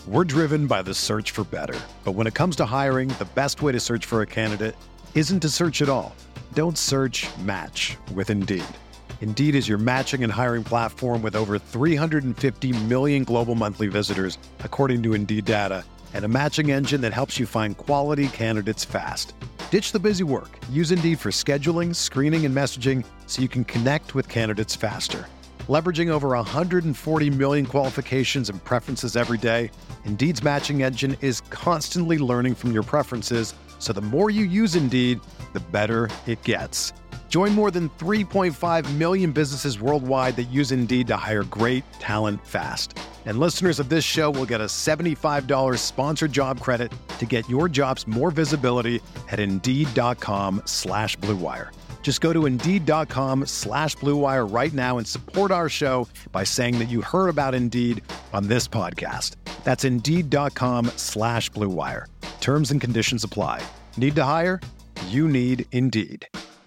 We're driven by the search for better. But when it comes to hiring, the best way to search for a candidate isn't to search at all. Don't search, match with Indeed. Indeed is your matching and hiring platform with over 350 million global monthly visitors, according to Indeed data, and a matching engine that helps you find quality candidates fast. Ditch the busy work. Use Indeed for scheduling, screening, and messaging so you can connect with candidates faster. Leveraging over 140 million qualifications and preferences every day, Indeed's matching engine is constantly learning from your preferences, so the more you use Indeed, the better it gets. Join more than 3.5 million businesses worldwide that use Indeed to hire great talent fast. And listeners of this show will get a $75 sponsored job credit to get your jobs more visibility at Indeed.com/Blue Wire. Just go to Indeed.com/Blue Wire right now and support our show by saying that you heard about Indeed on this podcast. That's Indeed.com/Blue Wire. Terms and conditions apply. Need to hire? You need Indeed.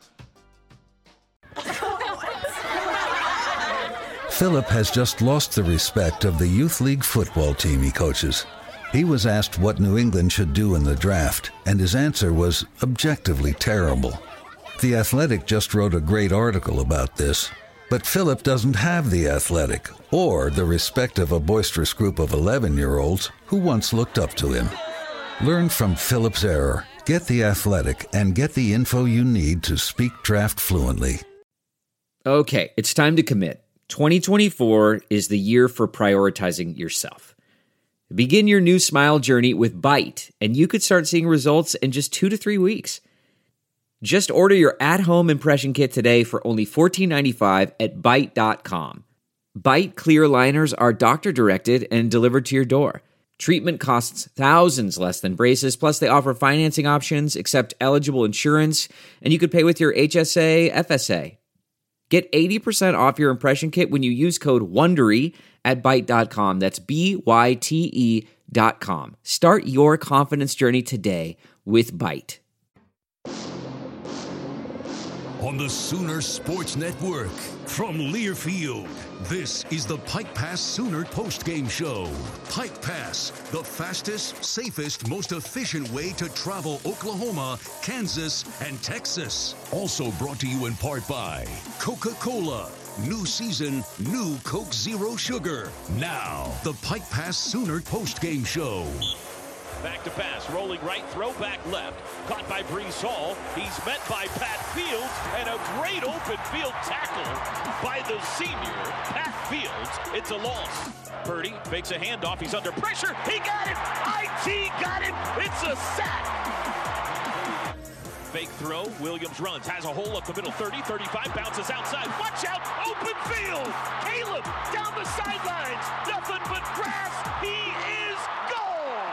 Philip has just lost the respect of the Youth League football team he coaches. He was asked what New England should do in the draft, and his answer was objectively terrible. The Athletic just wrote a great article about this, but Philip doesn't have the Athletic or the respect of a boisterous group of 11-year-olds who once looked up to him. Learn from Philip's error, get the Athletic, and get the info you need to speak draft fluently. Okay, it's time to commit. 2024 is the year for prioritizing yourself. Begin your new smile journey with Byte, and you could start seeing results in just 2 to 3 weeks. Just order your at-home impression kit today for only $14.95 at Byte.com. Byte clear liners are doctor-directed and delivered to your door. Treatment costs thousands less than braces, plus they offer financing options, accept eligible insurance, and you could pay with your HSA, FSA. Get 80% off your impression kit when you use code WONDERY at Byte.com. That's BYTE.com. Start your confidence journey today with Byte. On the Sooner Sports Network, from Learfield, this is the Pike Pass Sooner postgame show. Pike Pass, the fastest, safest, most efficient way to travel Oklahoma, Kansas, and Texas. Also brought to you in part by Coca-Cola. New season, new Coke Zero Sugar. Now, the Pike Pass Sooner postgame show. Back to pass, rolling right, throw back left. Caught by Breece Hall. He's met by Pat Fields, and a great open field tackle by the senior, Pat Fields. It's a loss. Purdy fakes a handoff. He's under pressure. He got it. IT got it. It's a sack. Fake throw. Williams runs. Has a hole up the middle. 30, 35. Bounces outside. Watch out. Open field. Caleb down the sidelines. Nothing but grass. He is gone.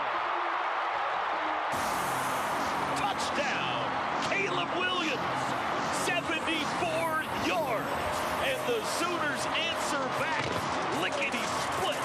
Touchdown. Caleb Williams. 74 yards. And the Sooners answer back. Lickety-split.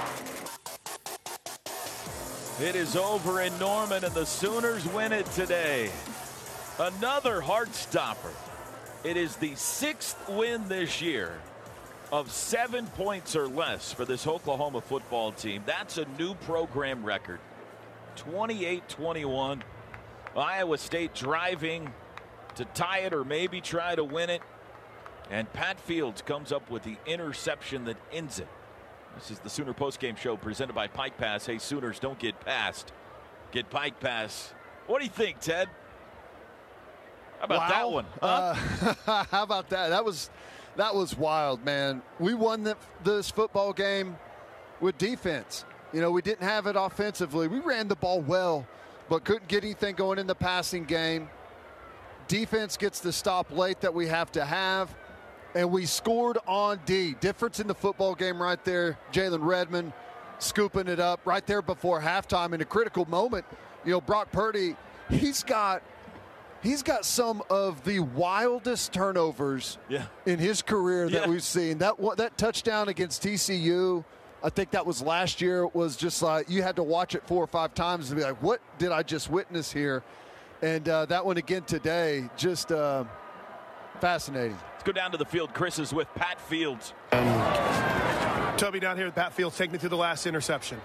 It is over in Norman, and the Sooners win it today. Another heart stopper. It is the 6th win this year of 7 points or less for this Oklahoma football team. That's a new program record. 28-21. Iowa State driving to tie it or maybe try to win it. And Pat Fields comes up with the interception that ends it. This is the Sooner postgame show presented by Pike Pass. Hey, Sooners, don't get passed. Get Pike Pass. What do you think, Ted? How about that one? Huh? How about that? That was wild, man. We won this football game with defense. You know, we didn't have it offensively. We ran the ball well, but couldn't get anything going in the passing game. Defense gets the stop late that we have to have, and we scored on D. Difference in the football game right there. Jalen Redmond scooping it up right there before halftime in a critical moment. You know, Brock Purdy, he's got some of the wildest turnovers in his career that we've seen. That touchdown against TCU, I think that was last year, was just like you had to watch it 4 or 5 times and be like, what did I just witness here? And that one again today, just fascinating. Let's go down to the field. Chris is with Pat Fields. Toby down here with Pat Fields, take me through the last interception.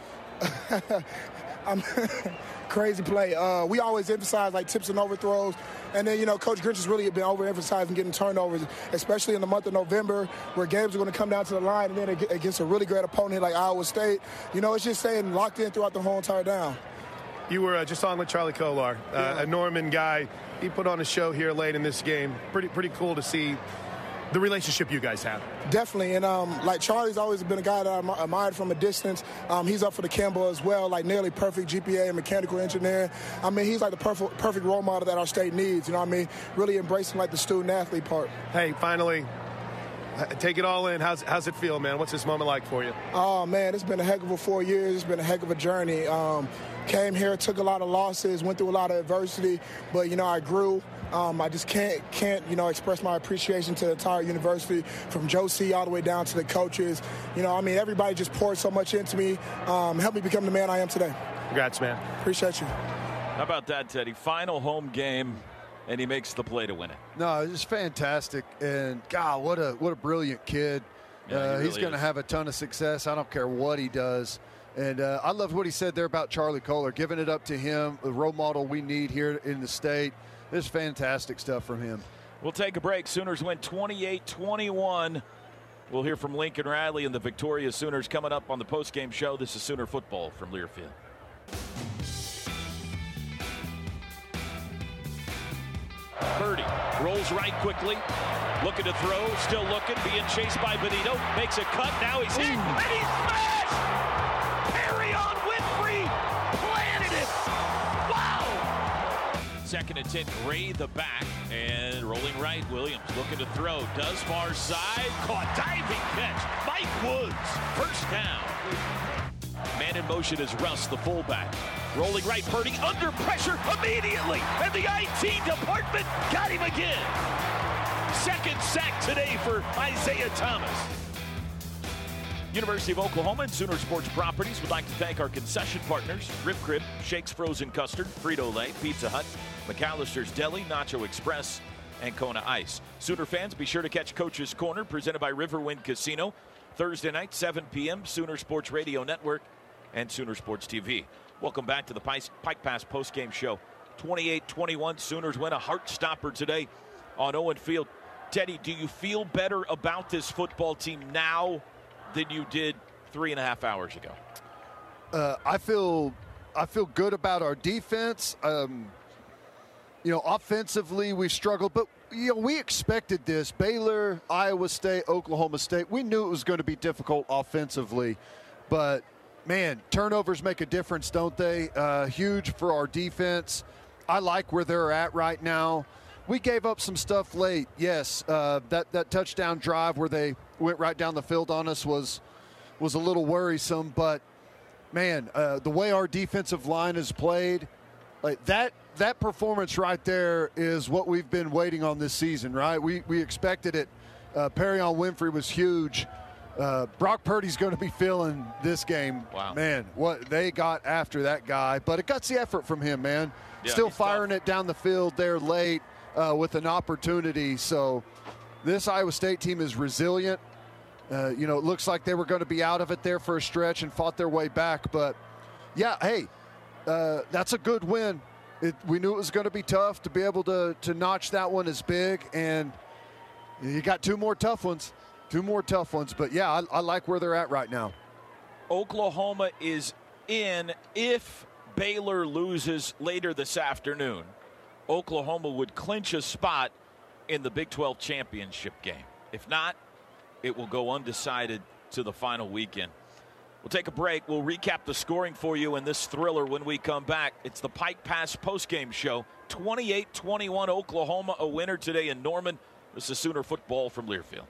Crazy play. We always emphasize like tips and overthrows. And then, Coach Grinch has really been overemphasizing getting turnovers, especially in the month of November where games are going to come down to the line and then against a really great opponent like Iowa State. It's just staying locked in throughout the whole entire down. You were just on with Charlie Kolar, a Norman guy. He put on a show here late in this game. Pretty cool to see the relationship you guys have. Definitely, and Charlie's always been a guy that I admired from a distance. He's up for the Campbell as well, like nearly perfect GPA in mechanical engineering. He's like the perfect role model that our state needs, really embracing like the student athlete part. Hey, finally, take it all in. How's it feel, man? What's this moment like for you? Oh, man, it's been a heck of a 4 years. It's been a heck of a journey. Came here, took a lot of losses, went through a lot of adversity, but, I grew. I just can't express my appreciation to the entire university, from Joe C. all the way down to the coaches. Everybody just poured so much into me, helped me become the man I am today. Congrats, man. Appreciate you. How about that, Teddy? Final home game, and he makes the play to win it. No, it's just fantastic. And, God, what a brilliant kid. Yeah, he he's going to have a ton of success. I don't care what he does. And I loved what he said there about Charlie Kolar, giving it up to him, the role model we need here in the state. This is fantastic stuff from him. We'll take a break. Sooners win 28-21. We'll hear from Lincoln Riley and the Victoria Sooners coming up on the postgame show. This is Sooner Football from Learfield. Purdy rolls right quickly, looking to throw, still looking, being chased by Benito, makes a cut, now he's hit, and he's smashed! Perry on Winfrey, planted it! Wow! Second and 10, Gray the back, and rolling right, Williams looking to throw, does far side, caught, diving catch, Mike Woods, first down. Man in motion is Russ, the fullback. Rolling right, Purdy under pressure immediately. And the IT department got him again. Second sack today for Isaiah Thomas. University of Oklahoma and Sooner Sports Properties would like to thank our concession partners, Rip Crib, Shakes Frozen Custard, Frito-Lay, Pizza Hut, McAllister's Deli, Nacho Express, and Kona Ice. Sooner fans, be sure to catch Coach's Corner, presented by Riverwind Casino, Thursday night, 7 p.m., Sooner Sports Radio Network and Sooner Sports TV. Welcome back to the Pike Pass postgame show. 28-21, Sooners win a heart stopper today on Owen Field. Teddy, do you feel better about this football team now than you did 3.5 hours ago? I feel good about our defense. Offensively we struggled, but we expected this. Baylor, Iowa State, Oklahoma State. We knew it was going to be difficult offensively, but man, turnovers make a difference, don't they? Huge for our defense. I like where they're at right now. We gave up some stuff late. Yes, that touchdown drive where they went right down the field on us was a little worrisome. But, man, the way our defensive line is played, like that performance right there is what we've been waiting on this season, right? We expected it. Perry on Winfrey was huge. Brock Purdy's going to be feeling this game. Wow. Man, what they got after that guy. But a gutsy effort from him, man. Yeah, Still firing tough. it down the field there late with an opportunity. So this Iowa State team is resilient. It looks like they were going to be out of it there for a stretch and fought their way back. But, yeah, hey, that's a good win. We knew it was going to be tough. To be able to notch that one is big. And you got two more tough ones. But, yeah, I like where they're at right now. Oklahoma is in. If Baylor loses later this afternoon, Oklahoma would clinch a spot in the Big 12 championship game. If not, it will go undecided to the final weekend. We'll take a break. We'll recap the scoring for you in this thriller when we come back. It's the Pike Pass postgame show. 28-21 Oklahoma, a winner today in Norman. This is Sooner Football from Learfield.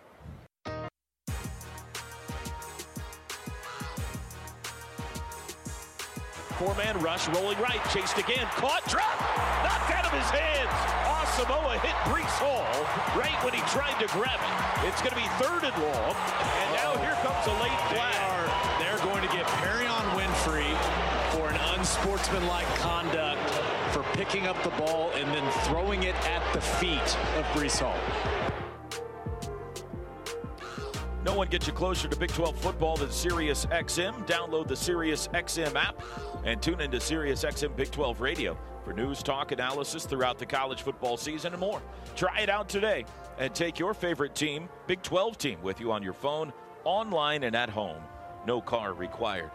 Four-man rush, rolling right, chased again, caught, dropped, knocked out of his hands. Asamoah hit Breece Hall right when he tried to grab it. It's going to be 3rd and long, and now here comes a late flag. They're going to get Perry on Winfrey for an unsportsmanlike conduct for picking up the ball and then throwing it at the feet of Breece Hall. No one gets you closer to Big 12 football than SiriusXM. Download the SiriusXM app and tune into SiriusXM Big 12 Radio for news, talk, analysis throughout the college football season and more. Try it out today and take your favorite team, Big 12 team, with you on your phone, online, and at home. No car required.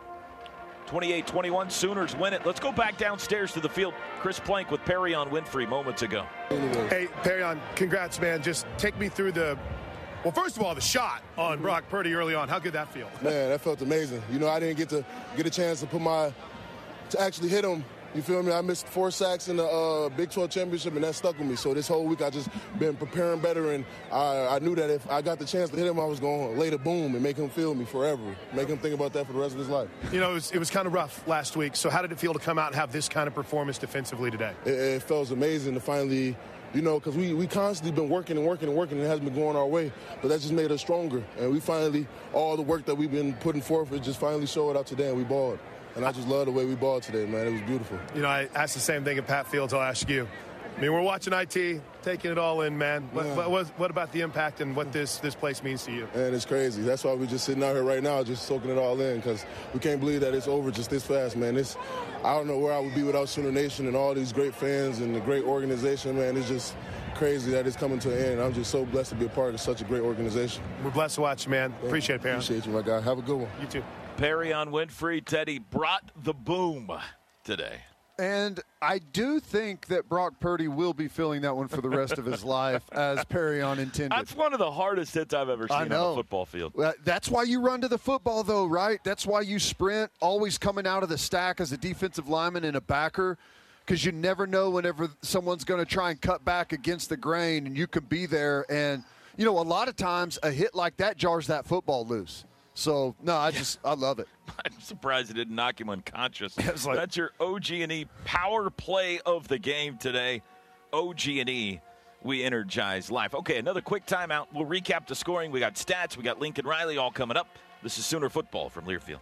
28-21, Sooners win it. Let's go back downstairs to the field. Chris Plank with Perrion Winfrey moments ago. Hey, Perrion, congrats, man. Just take me through well, first of all, the shot on Brock Purdy early on. How good that feel? Man, that felt amazing. I didn't get a chance to actually hit him. You feel me? I missed 4 sacks in the Big 12 championship, and that stuck with me. So this whole week I just been preparing better, and I knew that if I got the chance to hit him, I was going to lay the boom and make him feel me forever, make him think about that for the rest of his life. It was kind of rough last week. So how did it feel to come out and have this kind of performance defensively today? It felt amazing to finally, because we constantly been working and it hasn't been going our way, but that just made us stronger. And we finally, all the work that we've been putting forth, it just finally showed up today, and we balled. And I just love the way we balled today, man. It was beautiful. I asked the same thing at Pat Fields. I'll ask you. We're watching IT, taking it all in, man. What about the impact and what this place means to you? Man, it's crazy. That's why we're just sitting out here right now, just soaking it all in, because we can't believe that it's over just this fast, man. I don't know where I would be without Sooner Nation and all these great fans and the great organization, man. It's just crazy that it's coming to an end. I'm just so blessed to be a part of such a great organization. We're blessed to watch you, man. Yeah. Appreciate it, Perrion. Appreciate you, my guy. Have a good one. You too. Perrion Winfrey, Teddy, brought the boom today. And I do think that Brock Purdy will be feeling that one for the rest of his life, as Perrion intended. That's one of the hardest hits I've ever seen on a football field. That's why you run to the football, though, right? That's why you sprint, always coming out of the stack as a defensive lineman and a backer, because you never know whenever someone's going to try and cut back against the grain, and you can be there. And, a lot of times a hit like that jars that football loose. So, no, I love it. I'm surprised it didn't knock him unconscious. That's your OG&E power play of the game today. OG&E, we energize life. Okay, another quick timeout. We'll recap the scoring. We got stats. We got Lincoln Riley all coming up. This is Sooner Football from Learfield.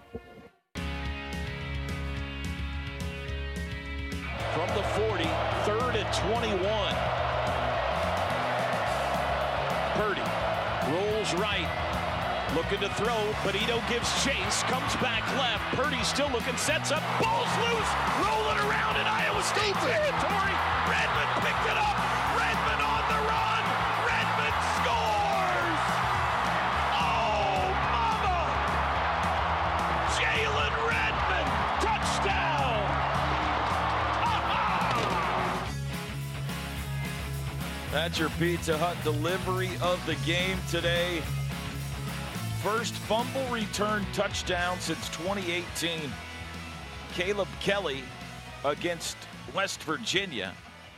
From the 40, 3rd and 21. Purdy rolls right. Looking to throw. Benito gives chase. Comes back left. Purdy still looking. Sets up. Ball's loose. Rolling around in Iowa State territory. Redmond picked it up. Redmond on the run. Redmond scores. Oh, mama. Jalen Redmond. Touchdown. That's your Pizza Hut delivery of the game today. First fumble return touchdown since 2018. Caleb Kelly against West Virginia.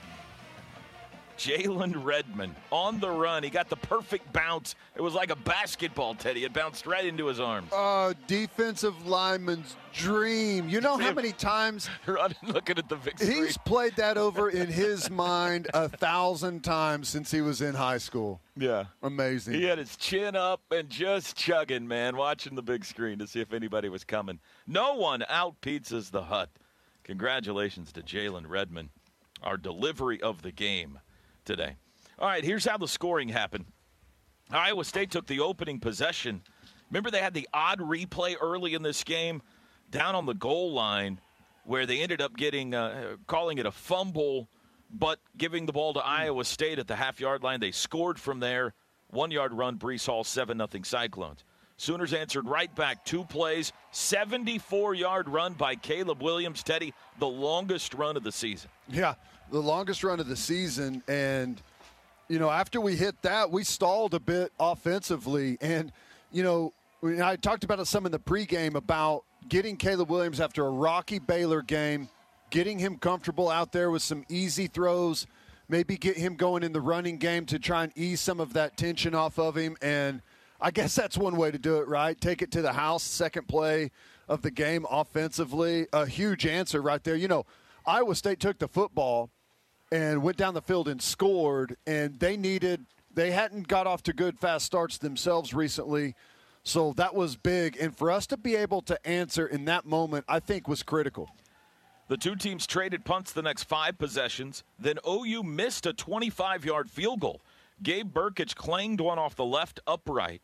Jalen Redmond on the run. He got the perfect bounce. It was like a basketball, Teddy. It bounced right into his arms. Defensive lineman's dream. You know how many times looking at the big screen. He's played that over in his mind 1,000 times since he was in high school. Yeah. Amazing. He had his chin up and just chugging, man, watching the big screen to see if anybody was coming. No one out-pizzas the Hut. Congratulations to Jalen Redmond, our delivery of the game today. All right, here's how the scoring happened. Iowa State took the opening possession. Remember they had the odd replay early in this game down on the goal line where they ended up getting calling it a fumble, but giving the ball to Iowa State at the half-yard line. They scored from there. 1-yard run, Breece Hall, 7-0 Cyclones. Sooners answered right back, 2 plays, 74-yard run by Caleb Williams. Teddy, the longest run of the season. Yeah, the longest run of the season. And, after we hit that, we stalled a bit offensively. And, I talked about it some in the pregame about getting Caleb Williams after a rocky Baylor game, getting him comfortable out there with some easy throws, maybe get him going in the running game to try and ease some of that tension off of him. And I guess that's one way to do it, right? Take it to the house, second play of the game offensively. A huge answer right there. Iowa State took the football and went down the field and scored, and they hadn't got off to good fast starts themselves recently. So that was big. And for us to be able to answer in that moment, I think was critical. The two teams traded punts the next 5 possessions. Then OU missed a 25-yard field goal. Gabe Burkich clanged one off the left upright.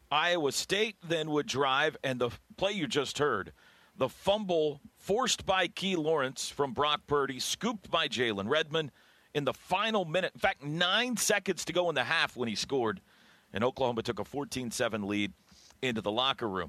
Iowa State then would drive, and the play you just heard, the fumble forced by Key Lawrence from Brock Purdy, scooped by Jalen Redmond in the final minute. In fact, 9 seconds to go in the half when he scored, and Oklahoma took a 14-7 lead into the locker room.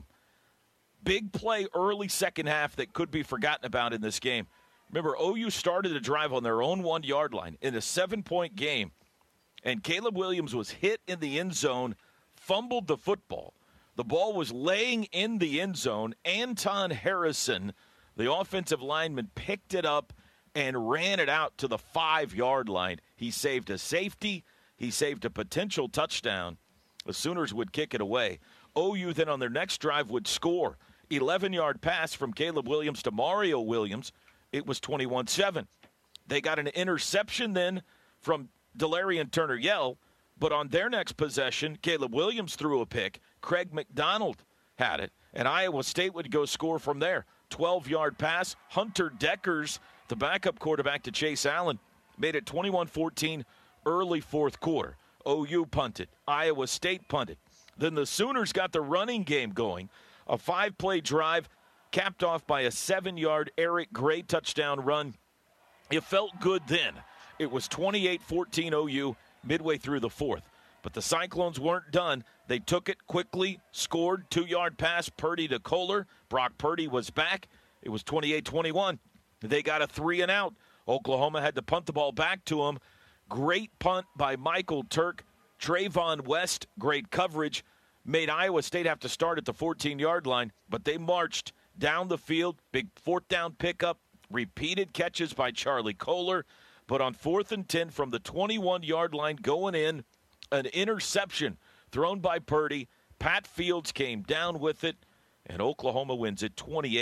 Big play early second half that could be forgotten about in this game. Remember, OU started a drive on their own 1-yard line in a 7-point game, and Caleb Williams was hit in the end zone, fumbled the football. The ball was laying in the end zone. Anton Harrison, the offensive lineman, picked it up and ran it out to the 5-yard line. He saved a safety. He saved a potential touchdown. The Sooners would kick it away. OU then on their next drive would score. 11-yard pass from Caleb Williams to Mario Williams. It was 21-7. They got an interception then from Delarian Turner-Yell, but on their next possession, Caleb Williams threw a pick. Craig McDonald had it, and Iowa State would go score from there. 12-yard pass. Hunter Deckers, the backup quarterback to Chase Allen, made it 21-14 early fourth quarter. OU punted. Iowa State punted. Then the Sooners got the running game going. A 5-play drive capped off by a 7-yard Eric Gray touchdown run. It felt good then. It was 28-14 OU midway through the fourth. But the Cyclones weren't done. They took it quickly, scored, 2-yard pass, Purdy to Kohler. Brock Purdy was back. It was 28-21. They got a 3-and-out. Oklahoma had to punt the ball back to him. Great punt by Michael Turk. Trayvon West, great coverage. Made Iowa State have to start at the 14-yard line, but they marched down the field. Big fourth down pickup. Repeated catches by Charlie Kohler. But on 4th and 10 from the 21-yard line going in, an interception thrown by Purdy. Pat Fields came down with it, and Oklahoma wins it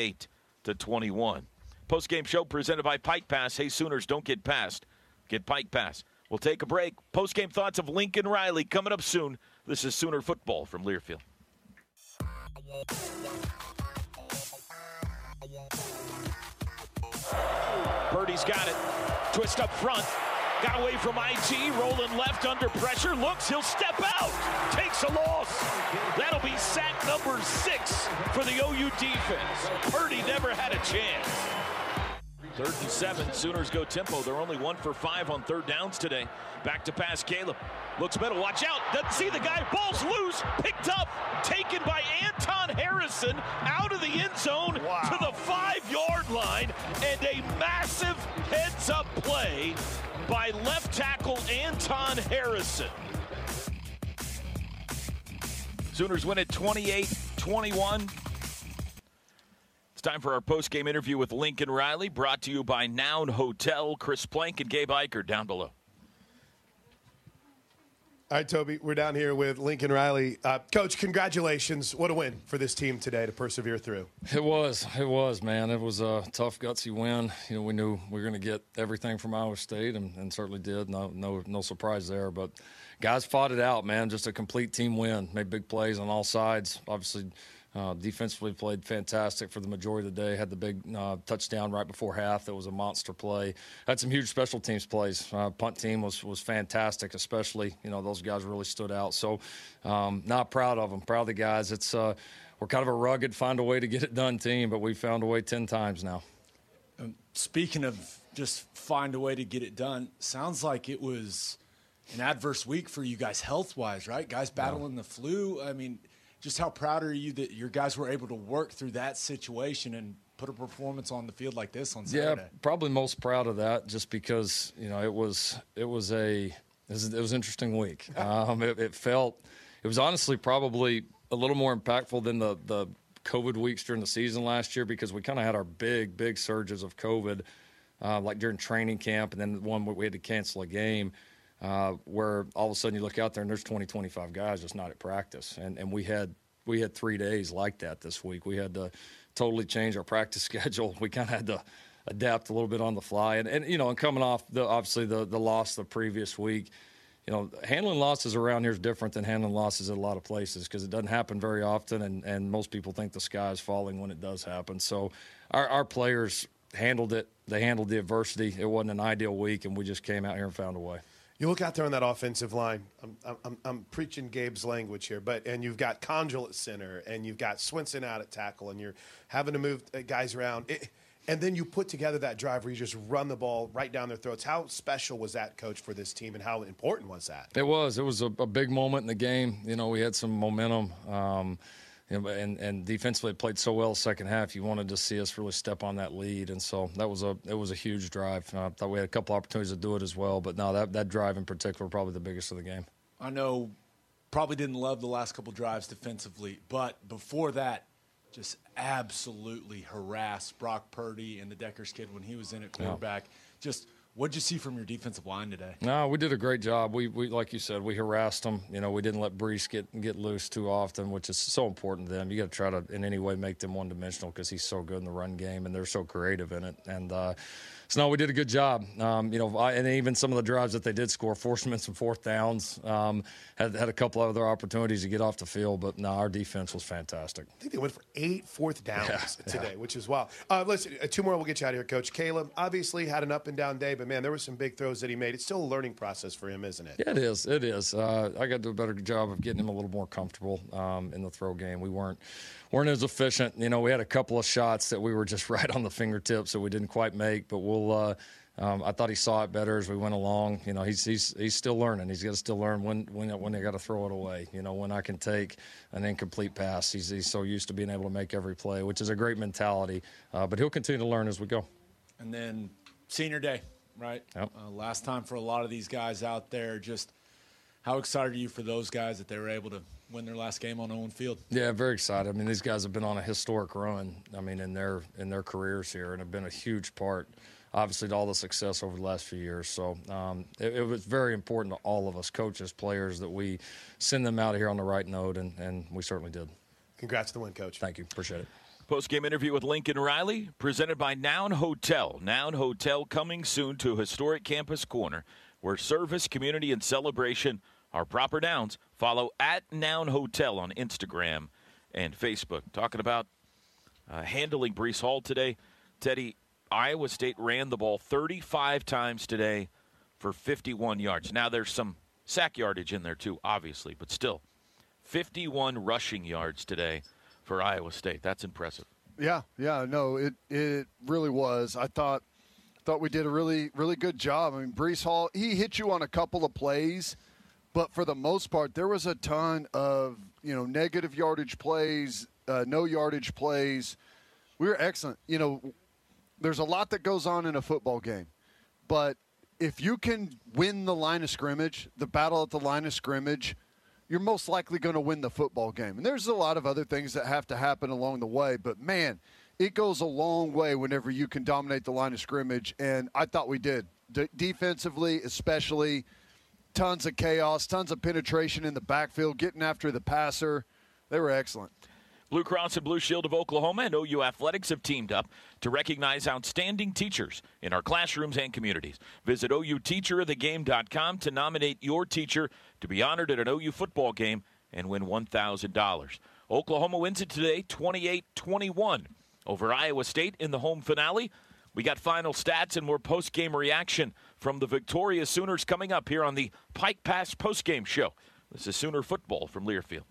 28-21. Post-game show presented by Pike Pass. Hey, Sooners, don't get passed. Get Pike Pass. We'll take a break. Post-game thoughts of Lincoln Riley coming up soon. This is Sooner Football from Learfield. Purdy's got it. Twist up front. Got away from IG. Rolling left under pressure. Looks. He'll step out. Takes a loss. That'll be sack number 6 for the OU defense. Purdy never had a chance. 3rd and 7. Sooners go tempo. They're only 1 for 5 on third downs today. Back to pass Caleb. Looks middle. Watch out. Doesn't see the guy. Ball's loose. Picked up. Taken by Anton Harrison out of the end zone to the 5-yard line. And a massive heads-up play by left tackle Anton Harrison. Sooners win it 28-21. It's time for our post-game interview with Lincoln Riley, brought to you by Noun Hotel. Chris Plank and Gabe Eicher down below. All right, Toby, we're down here with Lincoln Riley. Coach, congratulations. What a win for this team today to persevere through. It was, man. It was a tough, gutsy win. You know, we knew we were going to get everything from Iowa State, and certainly did. No surprise there. But guys fought it out, man. Just a complete team win. Made big plays on all sides. Obviously, defensively played fantastic for the majority of the day. Had the big touchdown right before half. That was a monster play. Had some huge special teams plays. Punt team was fantastic, especially. You know, those guys really stood out. So not proud of them. Proud of the guys. It's we're kind of a rugged, find a way to get it done team, but we found a way 10 times now. Speaking of just find a way to get it done, sounds like it was an adverse week for you guys health-wise, right? Guys battling the flu. I mean, just how proud are you that your guys were able to work through that situation and put a performance on the field like this on Saturday? Yeah, probably most proud of that, just because it was an interesting week. It was honestly probably a little more impactful than the COVID weeks during the season last year, because we kind of had our big surges of COVID, like during training camp, and then the one where we had to cancel a game. Where all of a sudden you look out there and there's 25 guys just not at practice. And we had 3 days like that this week. We had to totally change our practice schedule. We kind of had to adapt a little bit on the fly. And coming off obviously the loss the previous week, handling losses around here is different than handling losses at a lot of places, because it doesn't happen very often, and most people think the sky is falling when it does happen. So our players handled it. They handled the adversity. It wasn't an ideal week, and we just came out here and found a way. You look out there on that offensive line. I'm preaching Gabe's language here, and you've got Conjul at center, and you've got Swinson out at tackle, and you're having to move guys around. And then you put together that drive where you just run the ball right down their throats. How special was that, Coach, for this team, and how important was that? It was. It was a big moment in the game. You know, we had some momentum. And defensively played so well second half. You wanted to see us really step on that lead, and so it was a huge drive. I thought we had a couple opportunities to do it as well, but no, that drive in particular probably the biggest of the game. I know probably didn't love the last couple drives defensively, but before that, just absolutely harassed Brock Purdy and the Deckers kid when he was in at quarterback. Yeah. Just what'd you see from your defensive line today? No, we did a great job. We like you said, we harassed them. You know, we didn't let Brees get loose too often, which is so important to them. You got to try to in any way make them one-dimensional because he's so good in the run game and they're so creative in it. And so no, we did a good job. And even some of the drives that they did score, forced them in some fourth downs. Had a couple other opportunities to get off the field, but no, our defense was fantastic. I think they went for 8 fourth downs today, which is wild. Listen, 2 more, we'll get you out of here, Coach. Caleb obviously had an up and down day, but man, there were some big throws that he made. It's still a learning process for him, isn't it? Yeah, it is. It is. I got to do a better job of getting him a little more comfortable in the throw game. We weren't as efficient. You know, we had a couple of shots that we were just right on the fingertips that we didn't quite make, but we'll I thought he saw it better as we went along. You know, he's still learning. He's got to still learn when they got to throw it away. You know, when I can take an incomplete pass. He's so used to being able to make every play, which is a great mentality. But he'll continue to learn as we go. And then senior day, right? Yep. Last time for a lot of these guys out there. Just how excited are you for those guys that they were able to win their last game on their own field? Yeah, very excited. I mean, these guys have been on a historic run. I mean, in their careers here, and have been a huge part, obviously, to all the success over the last few years. So it was very important to all of us, coaches, players, that we send them out of here on the right note, and we certainly did. Congrats to the win, Coach. Thank you. Appreciate it. Post-game interview with Lincoln Riley, presented by Noun Hotel. Noun Hotel coming soon to historic Campus Corner, where service, community, and celebration are proper nouns. Follow at Noun Hotel on Instagram and Facebook. Talking about handling Breece Hall today, Teddy, Iowa State ran the ball 35 times today for 51 yards. Now, there's some sack yardage in there, too, obviously, but still, 51 rushing yards today for Iowa State. That's impressive. Yeah, no, it really was. I thought we did a really, really good job. I mean, Breece Hall, he hit you on a couple of plays, but for the most part, there was a ton of, negative yardage plays, no yardage plays. We were excellent. There's a lot that goes on in a football game, but if you can win the line of scrimmage, the battle at the line of scrimmage, you're most likely going to win the football game. And there's a lot of other things that have to happen along the way, but man, it goes a long way whenever you can dominate the line of scrimmage, and I thought we did. Defensively, especially, tons of chaos, tons of penetration in the backfield, getting after the passer. They were excellent. Blue Cross and Blue Shield of Oklahoma and OU Athletics have teamed up to recognize outstanding teachers in our classrooms and communities. Visit OUTeacherOfTheGame.com to nominate your teacher to be honored at an OU football game and win $1,000. Oklahoma wins it today 28-21 over Iowa State in the home finale. We got final stats and more post-game reaction from the victorious Sooners coming up here on the Pike Pass post-game show. This is Sooner football from Learfield.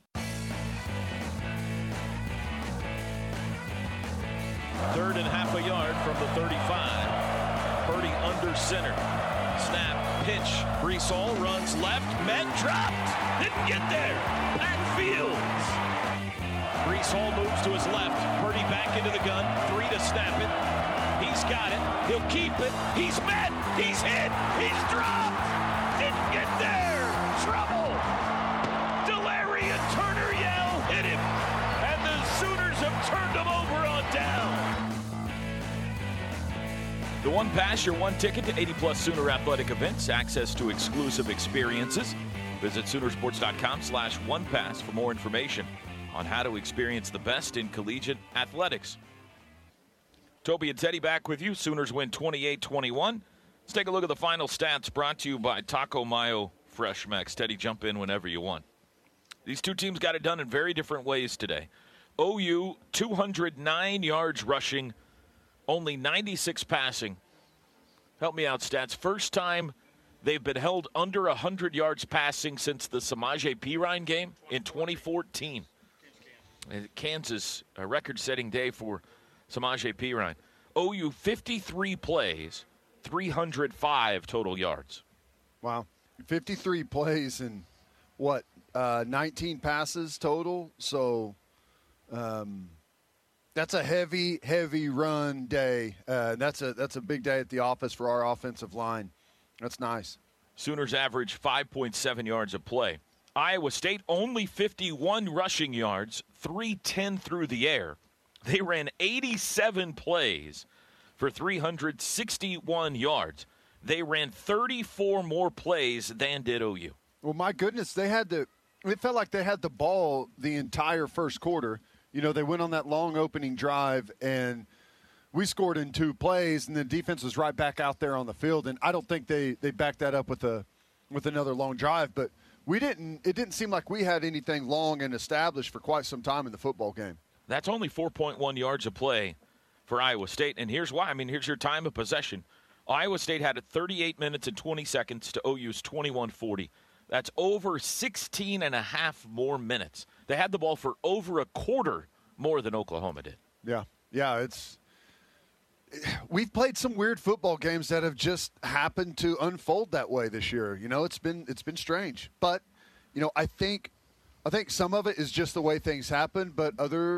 Third and half a yard from the 35. Purdy under center. Snap, pitch. Breece Hall runs left. Met, dropped. Didn't get there. Pat Fields. Breece Hall moves to his left. Purdy back into the gun. 3 to snap it. He's got it. He'll keep it. He's met. He's hit. He's dropped. Didn't get there. Trouble. Delarian Turner yell. Hit him. And the Sooners have turned him over on down. The One Pass, your one ticket to 80-plus Sooner athletic events, access to exclusive experiences. Visit Soonersports.com/OnePass for more information on how to experience the best in collegiate athletics. Toby and Teddy back with you. Sooners win 28-21. Let's take a look at the final stats brought to you by Taco Mayo Fresh Mex. Teddy, jump in whenever you want. These two teams got it done in very different ways today. OU, 209 yards rushing, only 96 passing. Help me out, stats. First time They've been held under 100 yards passing since the Samaje Perine game in 2014. Kansas, a record-setting day for Samaje Perine. OU 53 plays, 305 total yards. Wow. 53 plays and, 19 passes total? So that's a heavy run day. That's a big day at the office for our offensive line. That's nice. Sooners average 5.7 yards a play. Iowa State only 51 rushing yards, 310 through the air. They ran 87 plays for 361 yards. They ran 34 more plays than did OU. Well, my goodness, it felt like they had the ball the entire first quarter. You know, they went on that long opening drive, and we scored in 2 plays, and the defense was right back out there on the field. And I don't think they backed that up with another long drive, but it didn't seem like we had anything long and established for quite some time in the football game. That's only 4.1 yards a play for Iowa State, and here's why. I mean, here's your time of possession. Iowa State had it 38 minutes and 20 seconds to OU's 21:40. That's over 16 and a half more minutes. They had the ball for over a quarter more than Oklahoma did. Yeah, we've played some weird football games that have just happened to unfold that way this year. You know, it's been strange. But, you know, I think some of it is just the way things happen, but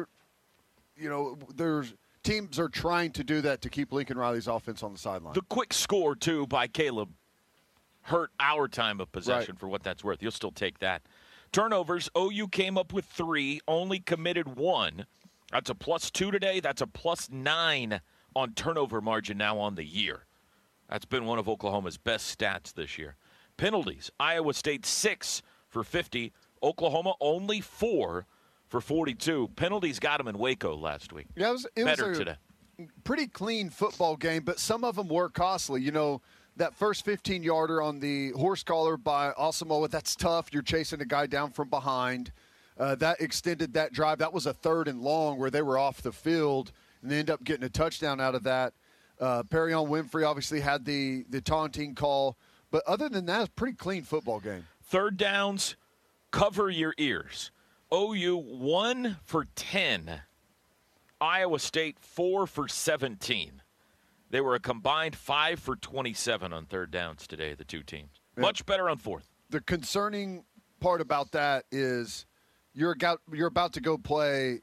there's teams are trying to do that to keep Lincoln Riley's offense on the sideline. The quick score, too, by Caleb hurt our time of possession, right, for what that's worth. You'll still take that. Turnovers, OU came up with 3, only committed 1. That's a +2 today. That's a +9 on turnover margin now on the year. That's been one of Oklahoma's best stats this year. Penalties, Iowa State 6 for 50. Oklahoma only 4 for 42. Penalties got them in Waco last week. Yeah, it was today. Pretty clean football game, but some of them were costly. You know, that first 15-yarder on the horse collar by Asamoah, that's tough. You're chasing a guy down from behind. That extended that drive. That was a 3rd and long where they were off the field, and they end up getting a touchdown out of that. Perrion Winfrey obviously had the taunting call. But other than that, it's a pretty clean football game. 3rd downs, cover your ears. OU 1 for 10. Iowa State 4 for 17. They were a combined 5 for 27 on 3rd downs today, the two teams. Yeah. Much better on 4th. The concerning part about that is you're about to go play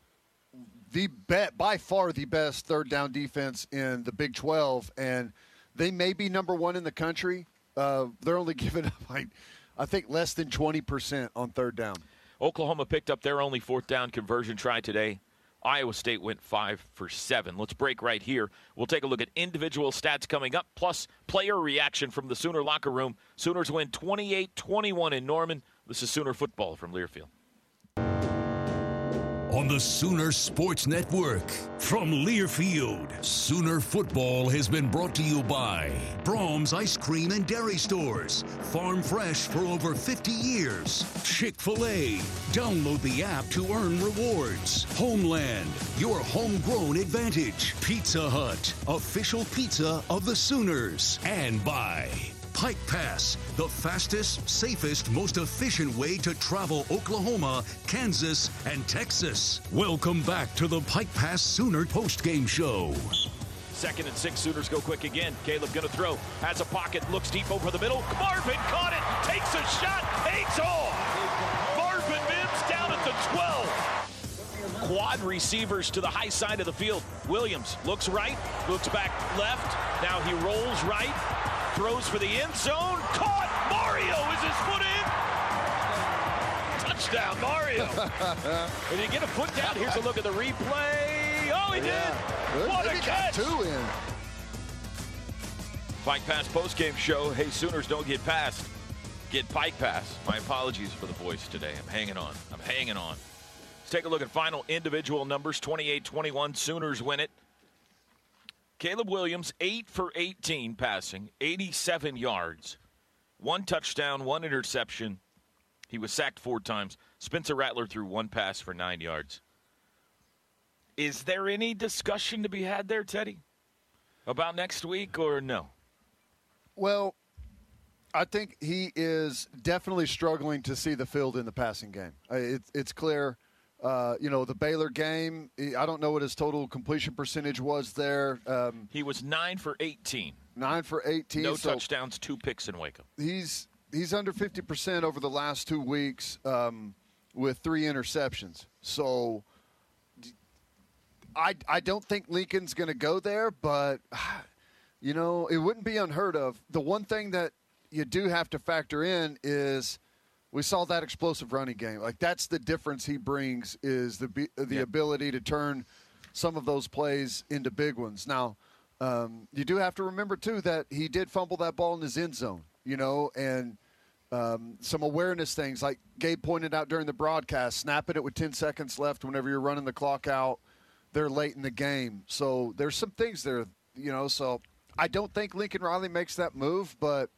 by far the best 3rd down defense in the Big 12, and they may be number 1 in the country. They're only giving up, I think, less than 20% on 3rd down. Oklahoma picked up their only 4th down conversion try today. Iowa State went 5 for 7. Let's break right here. We'll take a look at individual stats coming up, plus player reaction from the Sooner locker room. Sooners win 28-21 in Norman. This is Sooner football from Learfield. On the Sooner Sports Network from Learfield, Sooner football has been brought to you by Brahms Ice Cream and Dairy Stores, farm fresh for over 50 years. Chick-fil-A, download the app to earn rewards. Homeland, your homegrown advantage. Pizza Hut, official pizza of the Sooners. And by Pike Pass, the fastest, safest, most efficient way to travel Oklahoma, Kansas, and Texas. Welcome back to the Pike Pass Sooner postgame show. 2nd and 6, Sooners go quick again. Caleb going to throw, has a pocket, looks deep over the middle. Marvin caught it, takes a shot, takes off. Marvin Mims down at the 12. Quad receivers to the high side of the field. Williams looks right, looks back left. Now he rolls right. Throws for the end zone. Caught. Mario is his foot in. Touchdown, Mario. Did he get a foot down? Here's a look at the replay. Oh, he did. What a catch. 2 in. Pike Pass postgame show. Hey, Sooners don't get past. Get Pike Pass. My apologies for the voice today. I'm hanging on. Let's take a look at final individual numbers. 28-21. Sooners win it. Caleb Williams, 8 for 18 passing, 87 yards, 1 touchdown, 1 interception. He was sacked 4 times. Spencer Rattler threw 1 pass for 9 yards. Is there any discussion to be had there, Teddy, about next week or no? Well, I think he is definitely struggling to see the field in the passing game. It's clear. The Baylor game, I don't know what his total completion percentage was there. He was 9 for 18. 9 for 18. No touchdowns, 2 picks in Waco. He's under 50% over the last 2 weeks with 3 interceptions. So I don't think Lincoln's going to go there, but, it wouldn't be unheard of. The one thing that you do have to factor in is we saw that explosive running game. Like, that's the difference he brings is the ability to turn some of those plays into big ones. Now, you do have to remember, too, that he did fumble that ball in his end zone, and some awareness things like Gabe pointed out during the broadcast, snapping it with 10 seconds left whenever you're running the clock out there late in the game. So there's some things there, so I don't think Lincoln Riley makes that move, but,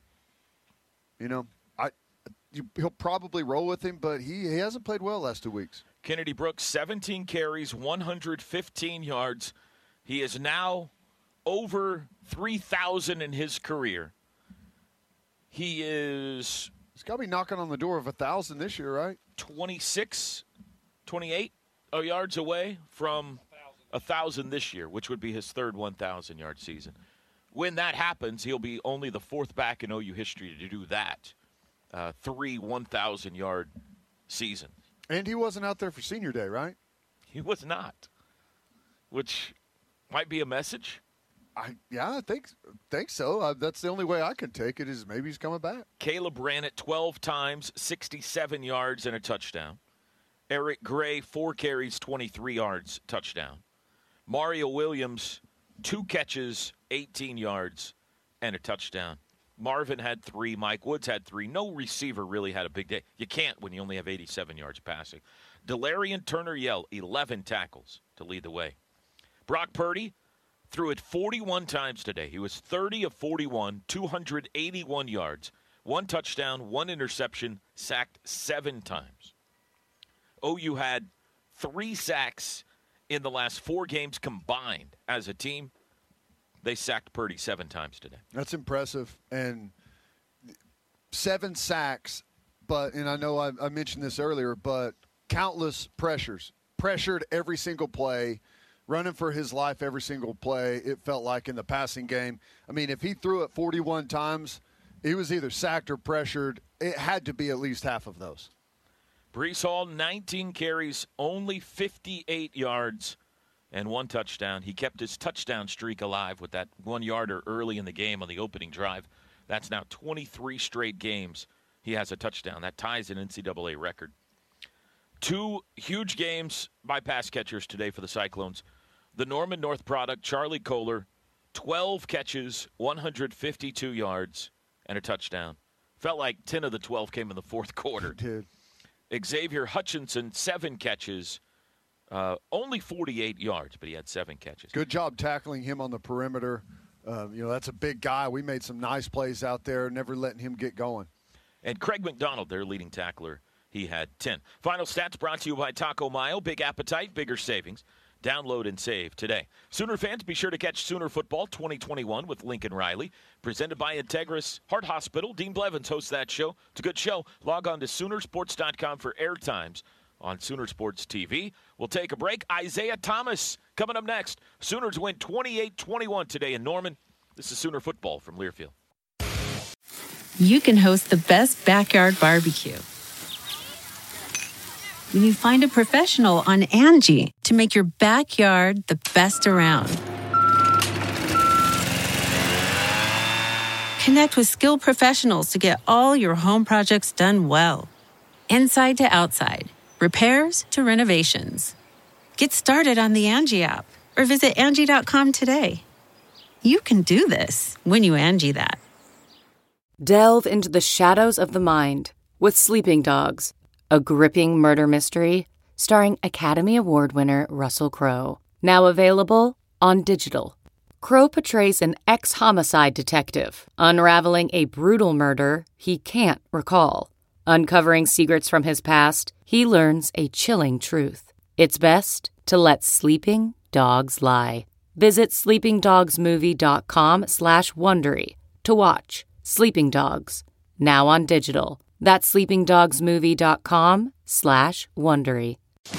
he'll probably roll with him, but he hasn't played well last 2 weeks. Kennedy Brooks, 17 carries, 115 yards. He is now over 3,000 in his career. He's got to be knocking on the door of 1,000 this year, right? 28 yards away from 1,000 this year, which would be his third 1,000-yard season. When that happens, he'll be only the 4th back in OU history to do that. 3 1,000-yard seasons. And he wasn't out there for senior day, right? He was not, which might be a message. I think so. That's the only way I can take it is maybe he's coming back. Caleb ran it 12 times, 67 yards, and a touchdown. Eric Gray, 4 carries, 23 yards, touchdown. Mario Williams, 2 catches, 18 yards, and a touchdown. Marvin had 3. Mike Woods had 3. No receiver really had a big day. You can't when you only have 87 yards passing. Delarian Turner-Yell, 11 tackles to lead the way. Brock Purdy threw it 41 times today. He was 30 of 41, 281 yards, 1 touchdown, 1 interception, sacked 7 times. OU had 3 sacks in the last 4 games combined as a team. They sacked Purdy 7 times today. That's impressive. And 7 sacks, and I know I mentioned this earlier, but countless pressures. Pressured every single play, running for his life every single play, it felt like in the passing game. I mean, if he threw it 41 times, he was either sacked or pressured. It had to be at least half of those. Breece Hall, 19 carries, only 58 yards, and 1 touchdown. He kept his touchdown streak alive with that 1-yarder early in the game on the opening drive. That's now 23 straight games he has a touchdown. That ties an NCAA record. 2 huge games by pass catchers today for the Cyclones. The Norman North product, Charlie Kohler, 12 catches, 152 yards, and a touchdown. Felt like 10 of the 12 came in the 4th quarter. Dude. Xavier Hutchinson, 7 catches, only 48 yards, but he had 7 catches. Good job tackling him on the perimeter. That's a big guy. We made some nice plays out there, never letting him get going. And Craig McDonald, their leading tackler, he had 10. Final stats brought to you by Taco Mayo. Big appetite, bigger savings. Download and save today. Sooner fans, be sure to catch Sooner Football 2021 with Lincoln Riley. Presented by Integris Heart Hospital. Dean Blevins hosts that show. It's a good show. Log on to Soonersports.com for air times on Sooner Sports TV. We'll take a break. Isaiah Thomas coming up next. Sooners win 28-21 today in Norman. This is Sooner Football from Learfield. You can host the best backyard barbecue when you find a professional on Angie to make your backyard the best around. Connect with skilled professionals to get all your home projects done well. Inside to outside, repairs to renovations. Get started on the Angie app or visit Angie.com today. You can do this when you Angie that. Delve into the shadows of the mind with Sleeping Dogs, a gripping murder mystery starring Academy Award winner Russell Crowe. Now available on digital. Crowe portrays an ex-homicide detective unraveling a brutal murder he can't recall. Uncovering secrets from his past, he learns a chilling truth. It's best to let sleeping dogs lie. Visit sleepingdogsmovie.com/Wondery to watch Sleeping Dogs, now on digital. That's sleepingdogsmovie.com/Wondery.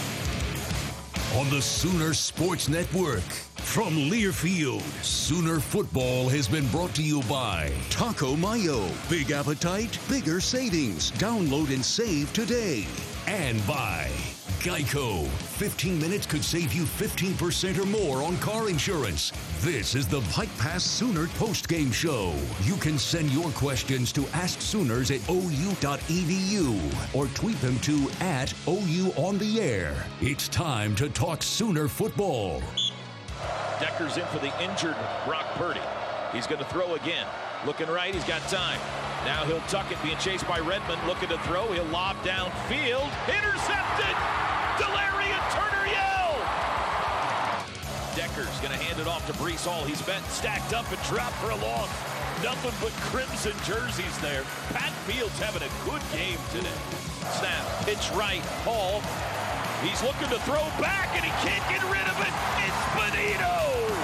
On the Sooner Sports Network, from Learfield, Sooner football has been brought to you by Taco Mayo. Big appetite, bigger savings. Download and save today. And by Geico. 15 minutes could save you 15% or more on car insurance. This is the Pike Pass Sooner postgame show. You can send your questions to AskSooners@OU.edu or tweet them to @OUOnTheAir. It's time to talk Sooner football. Decker's in for the injured Brock Purdy. He's going to throw again. Looking right, he's got time. Now he'll tuck it, being chased by Redmond. Looking to throw, he'll lob downfield. Intercepted! Delarian Turner Yell! Decker's going to hand it off to Breece Hall. He's been stacked up and dropped for a loss. Nothing but crimson jerseys there. Pat Fields having a good game today. Snap, pitch right, Hall. He's looking to throw back, and he can't get rid of it. It's Benito!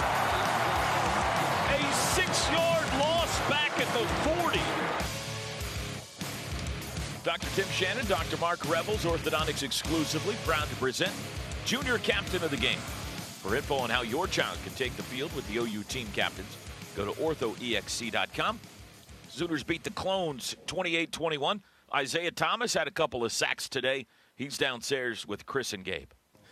A 6-yard loss back at the 40. Dr. Tim Shannon, Dr. Mark Revels, Orthodontics exclusively, proud to present Junior Captain of the Game. For info on how your child can take the field with the OU team captains, go to orthoexc.com. Sooners beat the Clones 28-21. Isaiah Thomas had a couple of sacks today. He's downstairs with Chris and Gabe.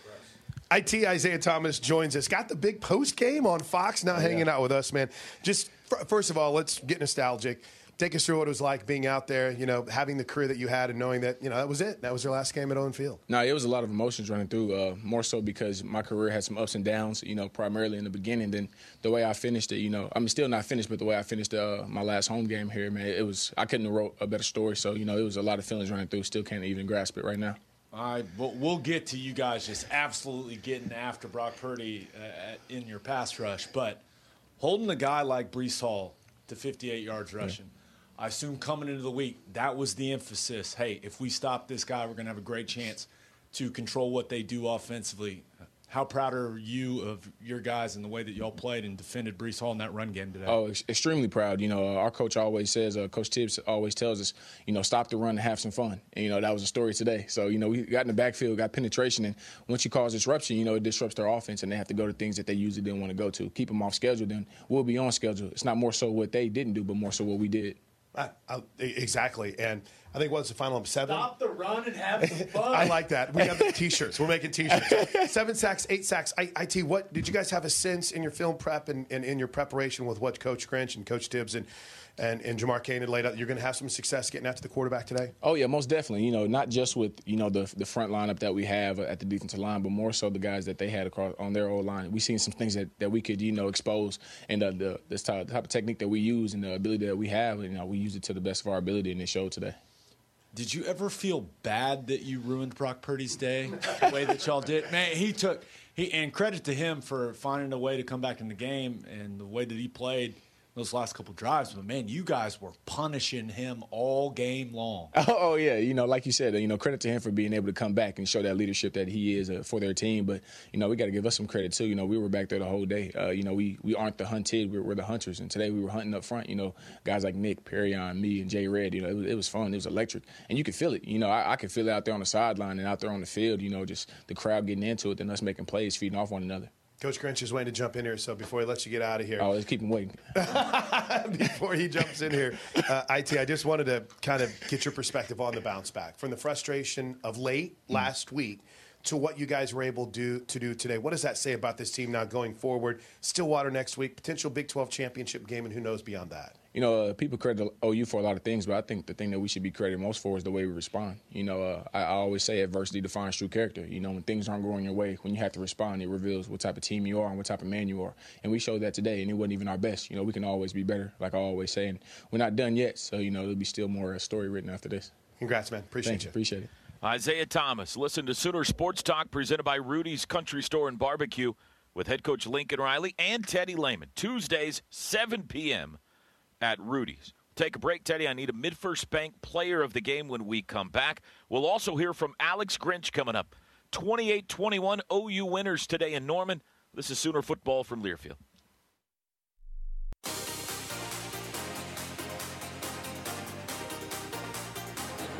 IT Isaiah Thomas joins us. Got the big post game on Fox, now hanging out with us, man. Just first of all, let's get nostalgic. Take us through what it was like being out there, you know, having the career that you had and knowing that, you know, that was it. That was your last game at Owen Field. No, it was a lot of emotions running through, more so because my career had some ups and downs, you know, primarily in the beginning. Then the way I finished it, you know, I'm still not finished, but the way I finished my last home game here, man, it was, I couldn't have wrote a better story. So, you know, it was a lot of feelings running through. Still can't even grasp it right now. All right, we'll get to you guys just absolutely getting after Brock Purdy in your pass rush. But holding a guy like Breece Hall to 58 yards rushing, I assume coming into the week, that was the emphasis. Hey, if we stop this guy, we're going to have a great chance to control what they do offensively. How proud are you of your guys and the way that y'all played and defended Breece Hall in that run game today? Oh, extremely proud. You know, our coach always says, Coach Tibbs always tells us, you know, stop the run and have some fun. And, you know, that was a story today. So, you know, we got in the backfield, got penetration, and once you cause disruption, you know, it disrupts their offense, and they have to go to things that they usually didn't want to go to. Keep them off schedule, then we'll be on schedule. It's not more so what they didn't do, but more so what we did. Exactly. And I think what's the final 7? Stop the run and have some fun. I like that. We have the T-shirts. We're making T-shirts. 7 sacks, 8 sacks. IT, what did you guys have a sense in your film prep and in your preparation with what Coach Grinch and Coach Tibbs and Jamar Cain had laid out? You're going to have some success getting after the quarterback today? Oh, yeah, most definitely. You know, not just with, you know, the front lineup that we have at the defensive line, but more so the guys that they had across on their old line. We've seen some things that we could, you know, expose, and the type of technique that we use and the ability that we have, you know, we use it to the best of our ability, and it showed today. Did you ever feel bad that you ruined Brock Purdy's day the way that y'all did? Man, and credit to him for finding a way to come back in the game and the way that he played those last couple drives. But, man, you guys were punishing him all game long. Oh, yeah. You know, like you said, you know, credit to him for being able to come back and show that leadership that he is for their team. But, you know, we got to give us some credit, too. You know, we were back there the whole day. You know, we aren't the hunted. We're the hunters. And today we were hunting up front. You know, guys like Nick, Perrion, me, and Jay Red. You know, it was fun. It was electric. And you could feel it. You know, I could feel it out there on the sideline and out there on the field, you know, just the crowd getting into it and us making plays, feeding off one another. Coach Grinch is waiting to jump in here, so before he lets you get out of here. Oh, let's keep him waiting. Before he jumps in here, IT, I just wanted to kind of get your perspective on the bounce back. From the frustration of late last week to what you guys were able to do today. What does that say about this team now going forward? Stillwater next week, potential Big 12 championship game, and who knows beyond that? You know, people credit OU for a lot of things, but I think the thing that we should be credited most for is the way we respond. You know, I always say adversity defines true character. You know, when things aren't going your way, when you have to respond, it reveals what type of team you are and what type of man you are. And we showed that today, and it wasn't even our best. You know, we can always be better, like I always say. And we're not done yet, so, you know, there'll be still more story written after this. Congrats, man. Appreciate you. Appreciate it. Isaiah Thomas, listen to Sooner Sports Talk presented by Rudy's Country Store and Barbecue with head coach Lincoln Riley and Teddy Lehman. Tuesdays, 7 p.m. at Rudy's. Take a break, Teddy. I need a Mid-First Bank player of the game when we come back. We'll also hear from Alex Grinch coming up. 28-21 OU winners today in Norman. This is Sooner football from Learfield.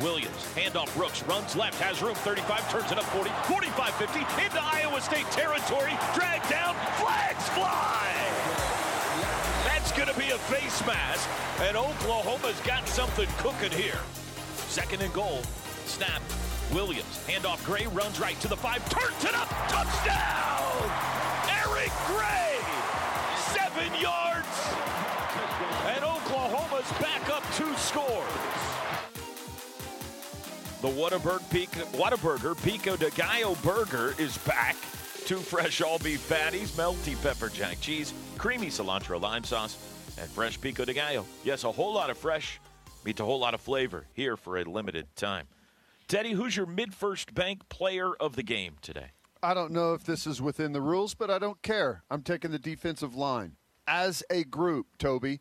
Williams, handoff Brooks, runs left, has room, 35, turns it up 40, 45, 50, into Iowa State territory, dragged down, flags fly! That's going to be a face mask, and Oklahoma's got something cooking here. Second and goal, snap, Williams, handoff Gray, runs right to the 5, turns it up, touchdown! Eric Gray, 7 yards, and Oklahoma's back up 2 scores. The Whataburger Pico de Gallo burger is back. 2 fresh all-beef patties, melty pepper jack cheese, creamy cilantro lime sauce, and fresh pico de gallo. Yes, a whole lot of fresh meets a whole lot of flavor here for a limited time. Teddy, who's your MidFirst Bank player of the game today? I don't know if this is within the rules, but I don't care. I'm taking the defensive line. As a group, Toby,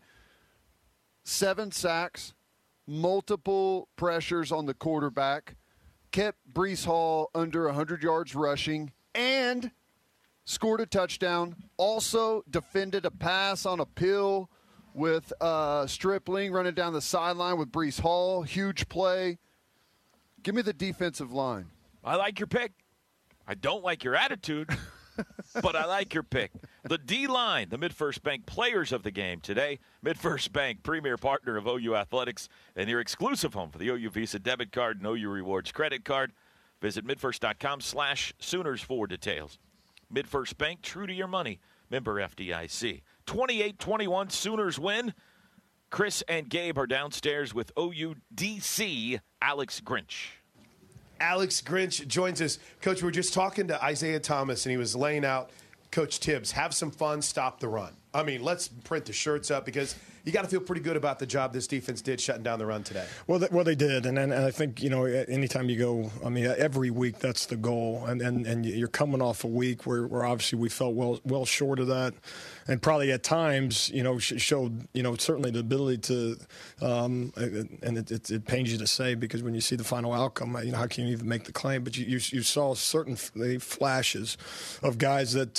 7 sacks, multiple pressures on the quarterback, kept Breece Hall under 100 yards rushing, and scored a touchdown. Also defended a pass on a pill with Stripling running down the sideline with Breece Hall. Huge play. Give me the defensive line. I like your pick. I don't like your attitude, but I like your pick. The D-line, the MidFirst Bank players of the game today. MidFirst Bank, premier partner of OU Athletics, and your exclusive home for the OU Visa debit card and OU Rewards credit card. Visit midfirst.com/Sooners for details. MidFirst Bank, true to your money. Member FDIC. 28-21, Sooners win. Chris and Gabe are downstairs with OU DC, Alex Grinch. Alex Grinch joins us. Coach, we were just talking to Isaiah Thomas, and he was laying out Coach Tibbs, have some fun, stop the run. I mean, let's print the shirts up because you got to feel pretty good about the job this defense did shutting down the run today. Well, they did, and I think, anytime you go, every week that's the goal, and you're coming off a week where obviously we felt well short of that, and probably at times, showed, certainly the ability to, and it pains you to say because when you see the final outcome, how can you even make the claim? But you saw certain flashes of guys that,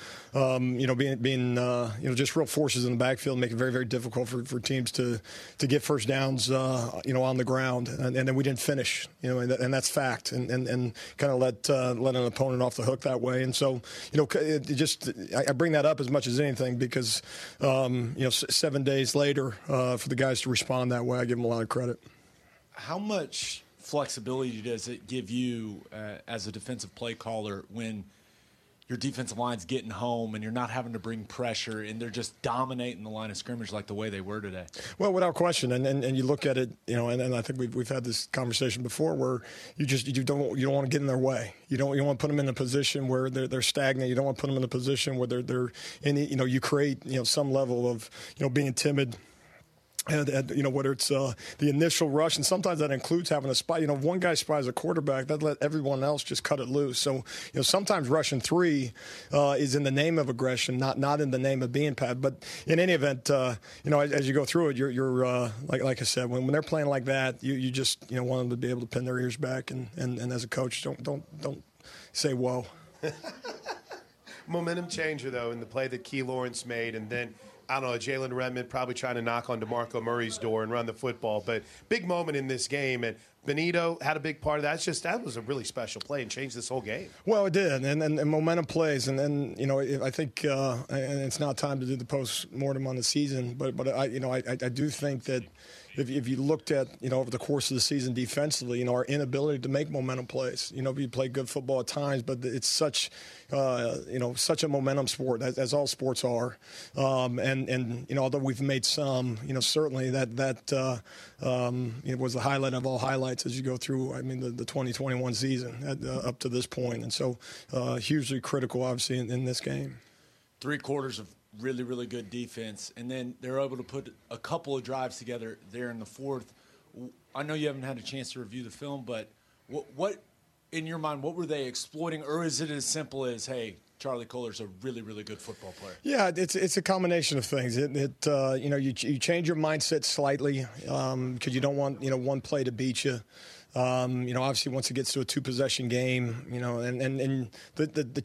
being just real forces in the backfield, make it very, very difficult for teams to get first downs, on the ground, and then we didn't finish, and that's fact, and kind of let an opponent off the hook that way, and so, I bring that up as much as anything because, 7 days later, for the guys to respond that way, I give them a lot of credit. How much flexibility does it give you as a defensive play caller when your defensive line's getting home and you're not having to bring pressure and they're just dominating the line of scrimmage like the way they were today? Well, without question, and you look at it, and I think we've had this conversation before where you don't want to get in their way. You don't want to put them in a position where they're stagnant. You don't want to put them in a position where they're in. You create some level of being timid. And whether it's the initial rush, and sometimes that includes having a spy. One guy spies a quarterback, that let everyone else just cut it loose. So, sometimes rushing 3 is in the name of aggression, not in the name of being pat. But in any event, as you go through it, you're like I said, when they're playing like that, you just want them to be able to pin their ears back, and as a coach, don't say whoa. Momentum changer though in the play that Key Lawrence made, and then. I don't know, Jalen Redmond probably trying to knock on DeMarco Murray's door and run the football. But big moment in this game, and Benito had a big part of that. That was a really special play and changed this whole game. Well, it did, and momentum plays. And I think and it's not time to do the post-mortem on the season, but I do think that if you looked at, over the course of the season defensively, our inability to make momentum plays. We play good football at times, but it's such a momentum sport, as all sports are. And although we've made some, certainly that was the highlight of all highlights as you go through, the 2021 season up to this point. And so hugely critical, obviously, in this game. 3 quarters of really, really good defense, and then they're able to put a couple of drives together there in the fourth. I know you haven't had a chance to review the film, but what in your mind, what were they exploiting, or is it as simple as, hey, Charlie Kolar's a really, really good football player? Yeah, it's a combination of things. You change your mindset slightly because you don't want one play to beat you. Obviously once it gets to a 2-possession game, and the chief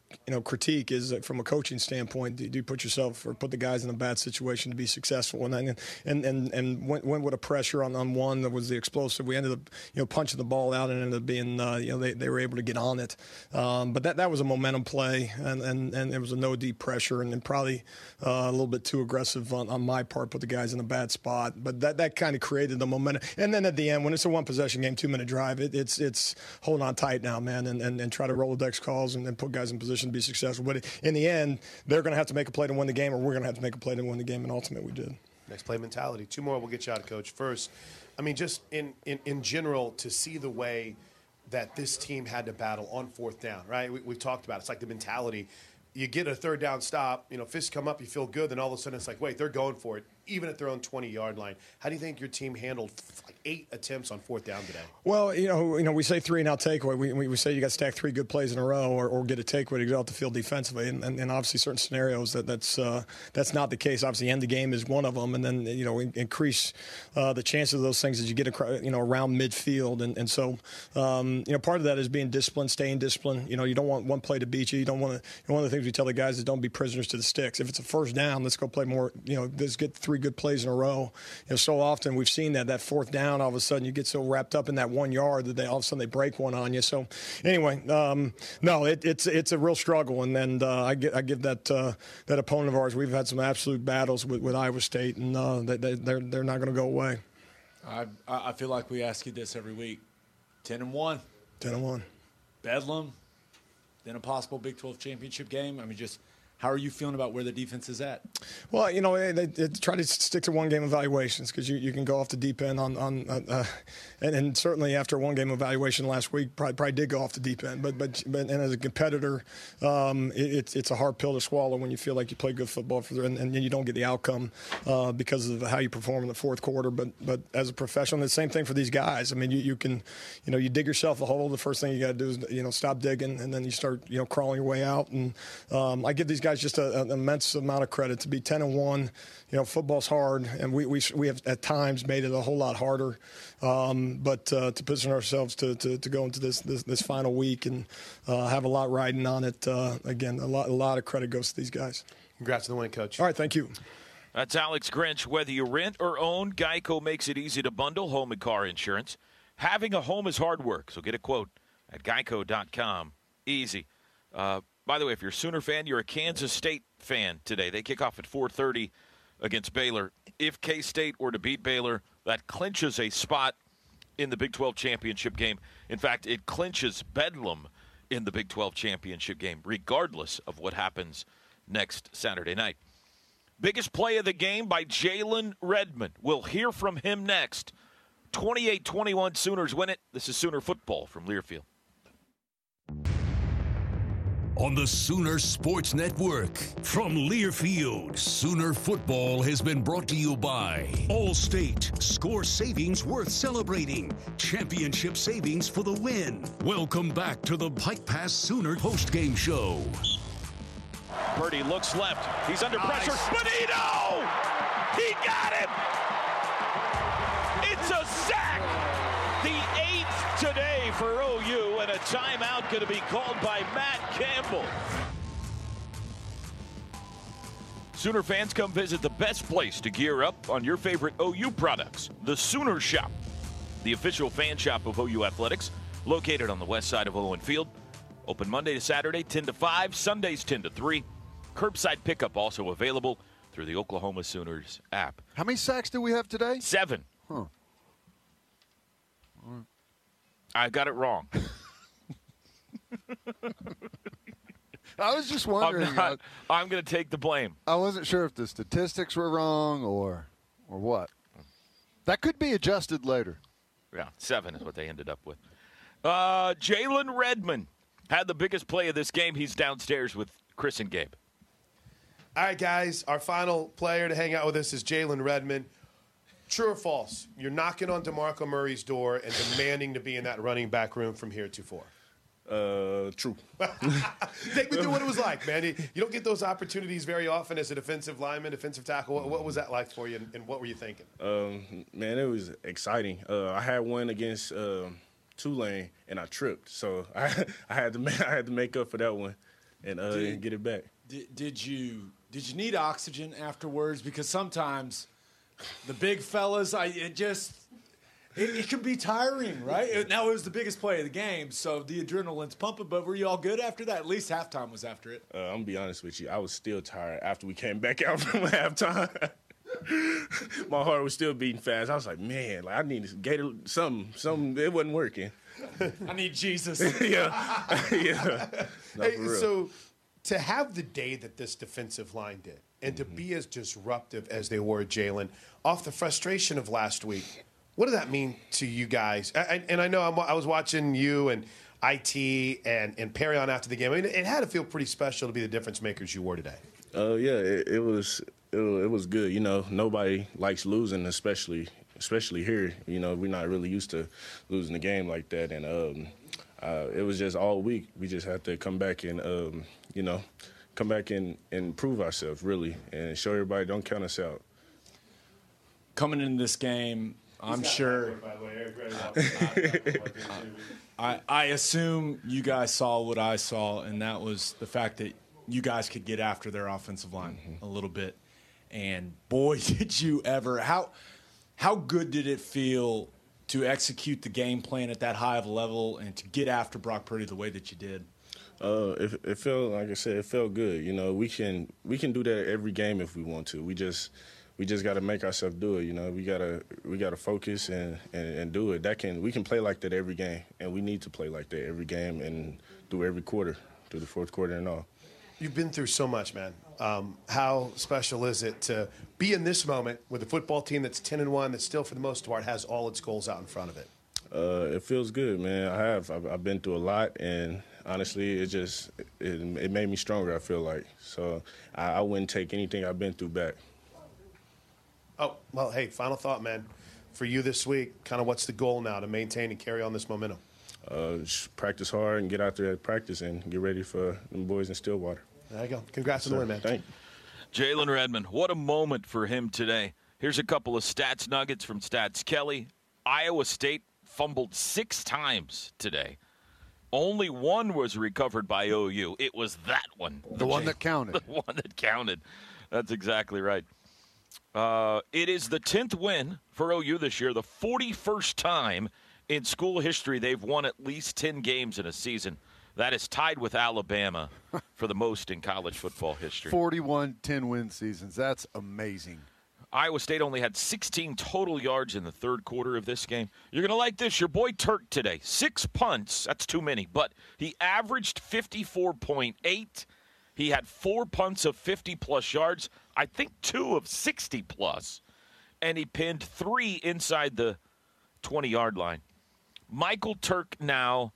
critique is that from a coaching standpoint, do you put yourself or put the guys in a bad situation to be successful? And went with a pressure on one that was the explosive. We ended up, punching the ball out and ended up being, they were able to get on it. But that was a momentum play, and it was a no deep pressure, and then probably a little bit too aggressive on my part, put the guys in a bad spot. But that kind of created the momentum. And then at the end, when it's a one-possession game, 2-minute drive, it's hold on tight now, man, and try to Rolodex calls and put guys in position to be successful. But in the end, they're going to have to make a play to win the game, or we're going to have to make a play to win the game, and ultimately we did. Next play mentality. 2 more, we'll get you out, Coach. First, I mean, just in general, to see the way that this team had to battle on 4th down, right? We've talked about it. It's like the mentality. You get a 3rd down stop, fists come up, you feel good, then all of a sudden it's like, wait, they're going for it, even at their own 20-yard line. How do you think your team handled 8 attempts on 4th down today? Well, we say 3-and-out takeaway. We say you got to stack 3 good plays in a row or get a takeaway to get off the field defensively. And obviously certain scenarios that's not the case. Obviously, end the game is one of them, and then increase the chances of those things as you get around midfield. And so part of that is being disciplined, staying disciplined. You don't want one play to beat you. You don't want to. One of the things we tell the guys is don't be prisoners to the sticks. If it's a 1st down, let's go play more. Let's get 3 good plays in a row. So often we've seen that 4th down, all of a sudden you get so wrapped up in that 1 yard that all of a sudden they break one on you. So anyway, no, it's a real struggle, and then I give that opponent of ours. We've had some absolute battles with Iowa State, and they're not going to go away. I feel like we ask you this every week. 10-1. 10-1. Bedlam. Then a possible Big 12 championship game. I mean, just how are you feeling about where the defense is at? Well, they try to stick to one-game evaluations because you can go off the deep end and certainly after a one-game evaluation last week, probably did go off the deep end. But as a competitor, it's a hard pill to swallow when you feel like you play good football and you don't get the outcome because of how you perform in the 4th quarter. But as a professional, the same thing for these guys. I mean, you can, you dig yourself a hole. The first thing you got to do is stop digging, and then you start crawling your way out. And I give these guys just an immense amount of credit to be 10-1. Football's hard, and we have at times made it a whole lot harder. But to position ourselves to go into this final week and have a lot riding on it, again, a lot of credit goes to these guys. Congrats on the win, Coach. All right, thank you. That's Alex Grinch. Whether you rent or own, Geico makes it easy to bundle home and car insurance. Having a home is hard work, so get a quote at geico.com. Easy. By the way, if you're a Sooner fan, you're a Kansas State fan today. They kick off at 4:30 against Baylor. If K-State were to beat Baylor, that clinches a spot in the Big 12 championship game. In fact, it clinches Bedlam in the Big 12 championship game, regardless of what happens next Saturday night. Biggest play of the game by Jalen Redmond. We'll hear from him next. 28-21 Sooners win it. This is Sooner football from Learfield. On the Sooner Sports Network, from Learfield, Sooner football has been brought to you by Allstate. Score savings worth celebrating. Championship savings for the win. Welcome back to the Pike Pass Sooner postgame show. Purdy looks left. He's under pressure. Benito! He got him! It's a sack! The 8th today for OU, and a timeout going to be called by Matt Campbell. Sooner fans, come visit the best place to gear up on your favorite OU products, the Sooner Shop, the official fan shop of OU Athletics, located on the west side of Owen Field. Open Monday to Saturday, 10 to 5, Sundays 10 to 3. Curbside pickup also available through the Oklahoma Sooners app. How many sacks do we have today? 7. Huh. I got it wrong. I was just wondering. I'm going to take the blame. I wasn't sure if the statistics were wrong or what. That could be adjusted later. Yeah, 7 is what they ended up with. Jalen Redmond had the biggest play of this game. He's downstairs with Chris and Gabe. All right, guys, our final player to hang out with us is Jalen Redmond. True or false? You're knocking on DeMarco Murray's door and demanding to be in that running back room from heretofore. True. Take me through what it was like, man. You don't get those opportunities very often as a defensive lineman, defensive tackle. What was that like for you, and what were you thinking? Man, it was exciting. I had one against Tulane, and I tripped, so I had to make up for that one. and get it back. Did you need oxygen afterwards? Because sometimes the big fellas, it can be tiring, right? Now, it was the biggest play of the game, so the adrenaline's pumping, but were you all good after that? At least halftime was after it. I'm going to be honest with you. I was still tired after we came back out from halftime. My heart was still beating fast. I was like, man, I need to get something. It wasn't working. I need Jesus. yeah. No, hey, so to have the day that this defensive line did and to be as disruptive as they were, Jalen, off the frustration of last week, what did that mean to you guys? And I know I was watching you and IT and Perry on after the game. I mean, it had to feel pretty special to be the difference makers you were today. Yeah, it was good. You know, nobody likes losing, especially here. You know, we're not really used to losing the game like that. And it was just all week. We just had to come back and, come back and prove ourselves, really, and show everybody don't count us out. Coming into this game, I'm sure. I assume you guys saw what I saw, and that was the fact that you guys could get after their offensive line a little bit. And boy, did you ever! How good did it feel to execute the game plan at that high of a level and to get after Brock Purdy the way that you did? It felt, like I said, it felt good. You know, we can do that every game if we want to. We just got to make ourselves do it. You know, we gotta focus and do it. We can play like that every game, and we need to play like that every game and through every quarter, through the fourth quarter and all. You've been through so much, man. How special is it to be in this moment with a football team that's 10-1 that still, for the most part, has all its goals out in front of it? It feels good, man. I've been through a lot, and honestly, it made me stronger, I feel like. So I wouldn't take anything I've been through back. Oh, well, hey, final thought, man. For you this week, kind of what's the goal now to maintain and carry on this momentum? Just practice hard and get out there at practice and get ready for the boys in Stillwater. There you go. Congrats on the win, man. Thank you. Jalen Redmond, what a moment for him today. Here's a couple of stats nuggets from Stats Kelly. Iowa State fumbled 6 times today. Only one was recovered by OU. It was that one. The one that counted. The one that counted. That's exactly right. It is the 10th win for OU this year, the 41st time in school history they've won at least 10 games in a season. That is tied with Alabama for the most in college football history. 41 10-win seasons. That's amazing. Iowa State only had 16 total yards in the third quarter of this game. You're going to like this. Your boy Turk today, 6 punts. That's too many, but he averaged 54.8. He had 4 punts of 50-plus yards, I think 2 of 60-plus, and he pinned 3 inside the 20-yard line. Michael Turk now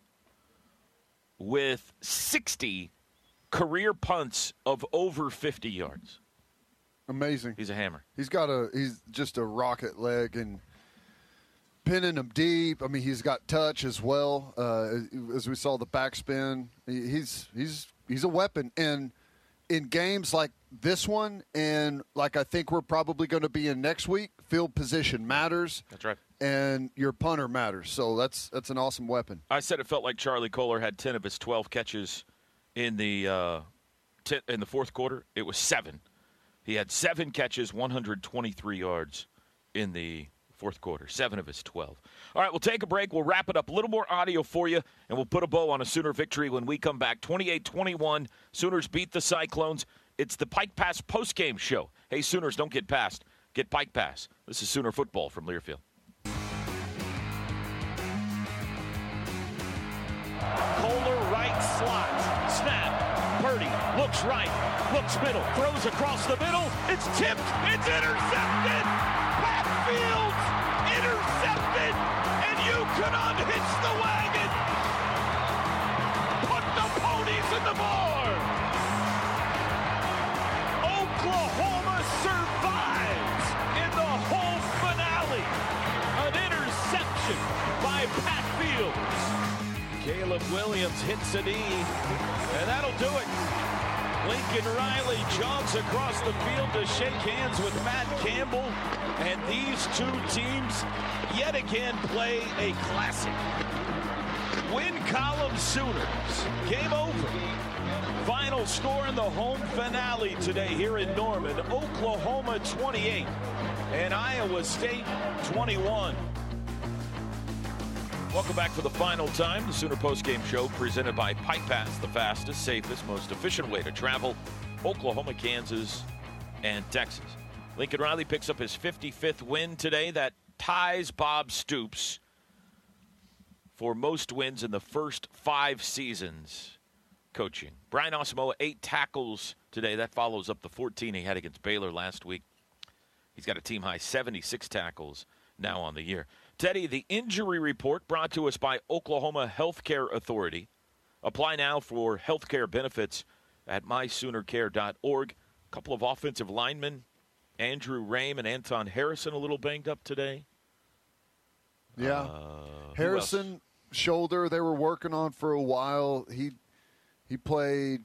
with 60 career punts of over 50 yards. Amazing. He's a hammer. He's just a rocket leg and pinning them deep. I mean, he's got touch as well. As we saw the backspin, he's a weapon. And in games like this one, and like I think we're probably going to be in next week, field position matters. That's right. And your punter matters. So that's an awesome weapon. I said it felt like Charlie Kolar had 10 of his 12 catches in the fourth quarter. It was 7. He had 7 catches, 123 yards in the fourth quarter. 7 of his 12. All right, we'll take a break. We'll wrap it up. A little more audio for you, and we'll put a bow on a Sooner victory when we come back. 28-21, Sooners beat the Cyclones. It's the Pike Pass postgame show. Hey, Sooners, don't get passed. Get Pike Pass. This is Sooner football from Learfield. Kolar right slot. Snap. Purdy looks right. Looks middle. Throws across the middle. It's tipped. It's intercepted. Pat Fields intercepted. And you can unhitch the wagon. Put the ponies in the barn. Oklahoma survives in the home finale. An interception by Pat Fields. Caleb Williams hits a knee, and that'll do it. Lincoln Riley jogs across the field to shake hands with Matt Campbell, and these two teams yet again play a classic. Win column Sooners. Game over. Final score in the home finale today here in Norman. Oklahoma 28 and Iowa State 21. Welcome back for the final time. The Sooner Postgame Show presented by Pike Pass, the fastest, safest, most efficient way to travel Oklahoma, Kansas, and Texas. Lincoln Riley picks up his 55th win today. That ties Bob Stoops for most wins in the first 5 seasons coaching. Brian Asamoah, 8 tackles today. That follows up the 14 he had against Baylor last week. He's got a team-high 76 tackles now on the year. Teddy, the injury report brought to us by Oklahoma Healthcare Authority. Apply now for healthcare benefits at mysoonercare.org. A couple of offensive linemen, Andrew Rame and Anton Harrison, a little banged up today. Yeah. Harrison, shoulder, they were working on for a while. He played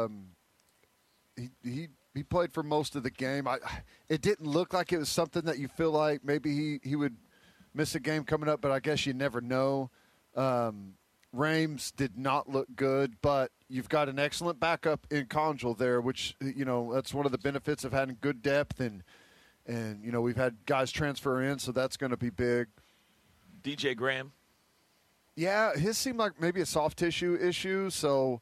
he played for most of the game. It didn't look like it was something that you feel like maybe he would miss a game coming up, but I guess you never know. Rames did not look good, but you've got an excellent backup in Conjal there, which, that's one of the benefits of having good depth, and we've had guys transfer in, so that's going to be big. DJ Graham? Yeah, his seemed like maybe a soft tissue issue, so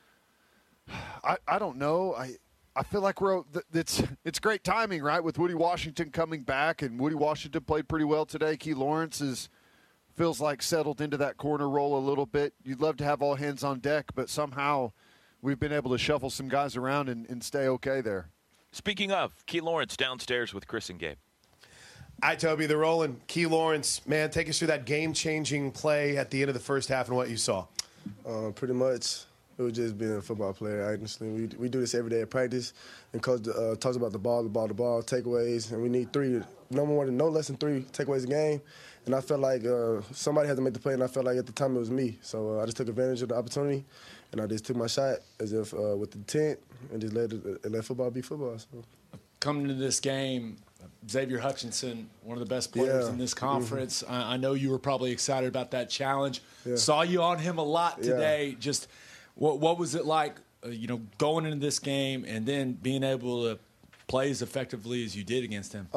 I don't know. I feel like it's great timing, right, with Woody Washington coming back, and Woody Washington played pretty well today. Key Lawrence feels like settled into that corner role a little bit. You'd love to have all hands on deck, but somehow we've been able to shuffle some guys around and stay okay there. Speaking of, Key Lawrence downstairs with Chris and Gabe. All right, Toby, they're rolling. Key Lawrence, man, take us through that game-changing play at the end of the first half and what you saw. Pretty much. It was just being a football player, honestly. We do this every day at practice, and Coach talks about the ball, takeaways, and we need 3, no less than 3 takeaways a game. And I felt like somebody had to make the play, and I felt like at the time it was me. So I just took advantage of the opportunity, and I just took my shot as if with the intent, and just let football be football. So. Coming into this game, Xavier Hutchinson, one of the best players in this conference. Mm-hmm. I know you were probably excited about that challenge. Yeah. Saw you on him a lot today. Yeah. Just what was it like, going into this game and then being able to play as effectively as you did against him?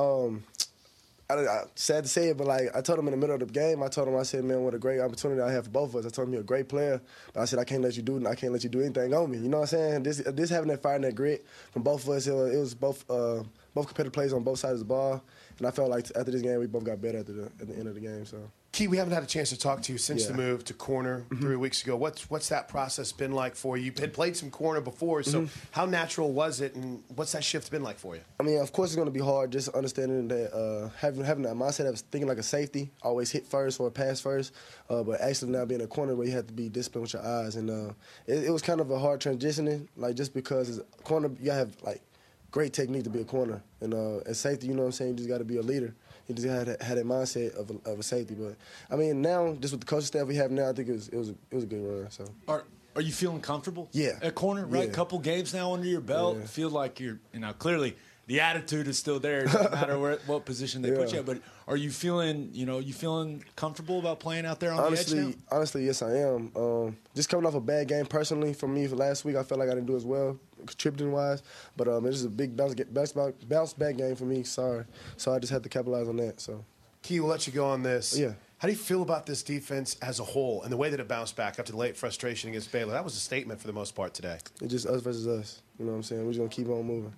I sad to say it, but I told him in the middle of the game, I said, man, what a great opportunity I have for both of us. I told him you're a great player, but I said I can't let you do anything on me. You know what I'm saying? This having that fire and that grit from both of us, it was both competitive plays on both sides of the ball, and I felt like after this game we both got better at the end of the game. So. Key, we haven't had a chance to talk to you since the move to corner 3 weeks ago. What's that process been like for you? You had played some corner before, so how natural was it, and what's that shift been like for you? I mean, of course it's going to be hard, just understanding that having that mindset of thinking like a safety, always hit first or pass first, but actually now being a corner where you have to be disciplined with your eyes. And it was kind of a hard transitioning, just because as a corner, you got to have, great technique to be a corner. And as safety, you know what I'm saying, you just got to be a leader. You just had that mindset of a safety. But, I mean, now, just with the coaching staff we have now, I think it was a good run. So. Are you feeling comfortable? Yeah. At corner, right? Yeah. Couple games now under your belt. Yeah. Feel like you're, clearly the attitude is still there. It doesn't matter what position they put you at. But are you feeling, comfortable about playing out there on the edge now? Honestly, yes, I am. Just coming off a bad game personally for me for last week, I felt like I didn't do as well, contributing-wise. But it was a big bounce back game for me, so I just had to capitalize on that. So, Key, we'll let you go on this. Yeah. How do you feel about this defense as a whole and the way that it bounced back after the late frustration against Baylor? That was a statement for the most part today. It's just us versus us. You know what I'm saying? We're just going to keep on moving.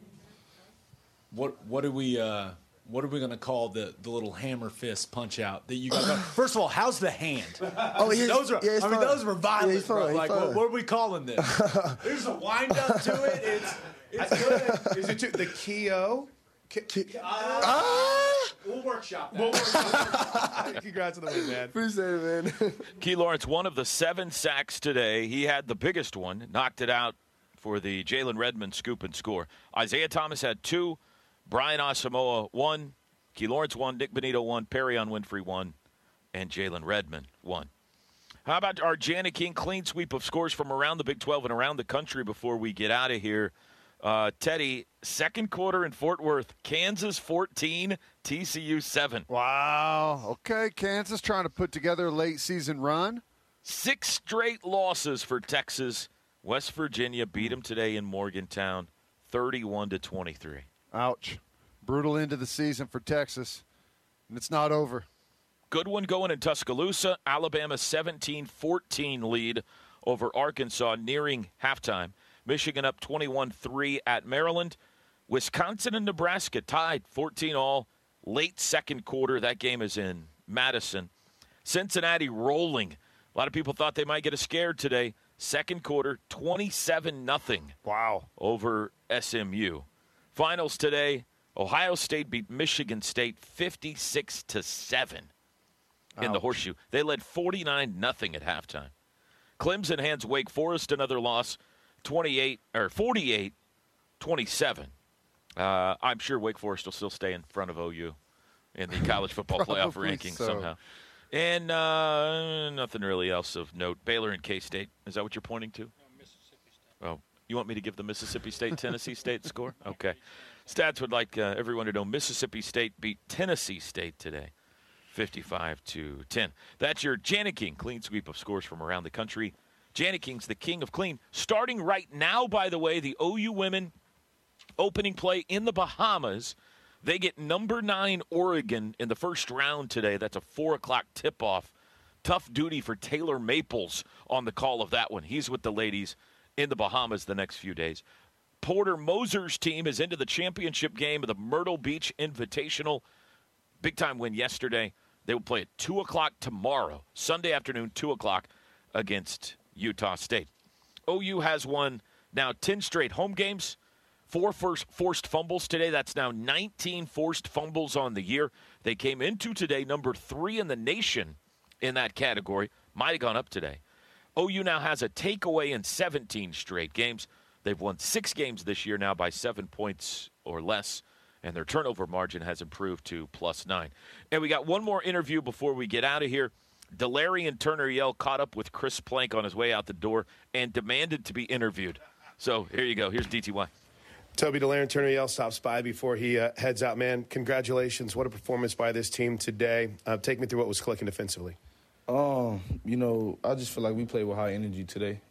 What are we going to call the little hammer fist punch out that you got? First of all, how's the hand? Those were violent. Yeah, what are we calling this? There's a wind up to it. It's good. Is it the Keo? We'll workshop that. Congrats on the win, man. Appreciate it, man. Key Lawrence, one of the 7 sacks today. He had the biggest one, knocked it out for the Jalen Redmond scoop and score. Isaiah Thomas had 2. Brian Asamoah 1, Key Lawrence 1, Nick Benito 1, Perrion Winfrey 1, and Jalen Redmond 1. How about our Janet King clean sweep of scores from around the Big 12 and around the country before we get out of here? Teddy, second quarter in Fort Worth, Kansas 14, TCU 7. Wow. Okay, Kansas trying to put together a late season run. 6 straight losses for Texas West Virginia beat them today in Morgantown, 31-23. Ouch. Brutal end of the season for Texas, and it's not over. Good one going in Tuscaloosa. Alabama 17-14 lead over Arkansas nearing halftime. Michigan up 21-3 at Maryland. Wisconsin and Nebraska tied 14-all late second quarter. That game is in Madison. Cincinnati rolling. A lot of people thought they might get a scare today. Second quarter, 27-0. Wow. Over SMU. Finals today, Ohio State beat Michigan State 56-7 in the Horseshoe. They led 49-0 at halftime. Clemson hands Wake Forest another loss, 48-27. I'm sure Wake Forest will still stay in front of OU in the college football playoff rankings somehow. And nothing really else of note. Baylor and K-State. Is that what you're pointing to? No, Mississippi State. Oh, you want me to give the Mississippi State-Tennessee State score? Okay. Stats would like everyone to know Mississippi State beat Tennessee State today, 55-10. That's your Jani-King clean sweep of scores from around the country. Jani-King's the king of clean. Starting right now, by the way, the OU women opening play in the Bahamas. They get number 9 Oregon in the first round today. That's a 4 o'clock tip-off. Tough duty for Taylor Maples on the call of that one. He's with the ladies in the Bahamas the next few days. Porter Moser's team is into the championship game of the Myrtle Beach Invitational. Big-time win yesterday. They will play at 2 o'clock tomorrow, Sunday afternoon, 2 o'clock, against Utah State. OU has won now 10 straight home games. 4 forced fumbles today. That's now 19 forced fumbles on the year. They came into today number 3 in the nation in that category. Might have gone up today. OU now has a takeaway in 17 straight games. They've won 6 games this year now by 7 points or less, and their turnover margin has improved to +9. And we got one more interview before we get out of here. Delarian Turner-Yell caught up with Chris Plank on his way out the door and demanded to be interviewed. So here you go. Here's DTY. Toby Delarian Turner-Yell stops by before he heads out. Man, congratulations. What a performance by this team today. Take me through what was clicking defensively. I just feel like we played with high energy today.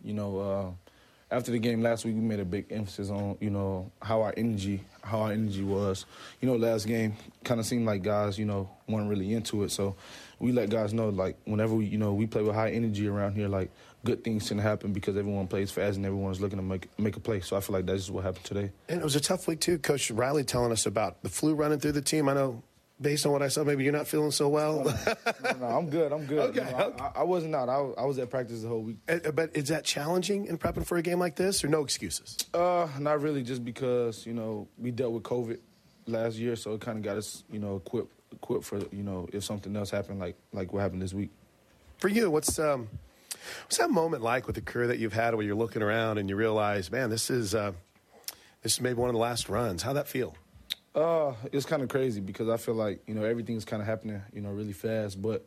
After the game last week, we made a big emphasis on, how our energy was. Last game kind of seemed like guys, weren't really into it. So we let guys know, like, whenever we play with high energy around here, like, good things can happen because everyone plays fast and everyone's looking to make a play. So I feel like that's just what happened today. And it was a tough week, too. Coach Riley telling us about the flu running through the team. I know, based on what I saw, maybe you're not feeling so well. No, I'm good. Okay. I wasn't out. I was at practice the whole week. But is that challenging in prepping for a game like this, or no excuses? Not really, just because, we dealt with COVID last year, so it kind of got us, equipped for, if something else happened like what happened this week. For you, what's that moment like with the career that you've had where you're looking around and you realize, man, this is maybe one of the last runs? How'd that feel? It's kind of crazy because I feel like, everything's kind of happening, really fast. But,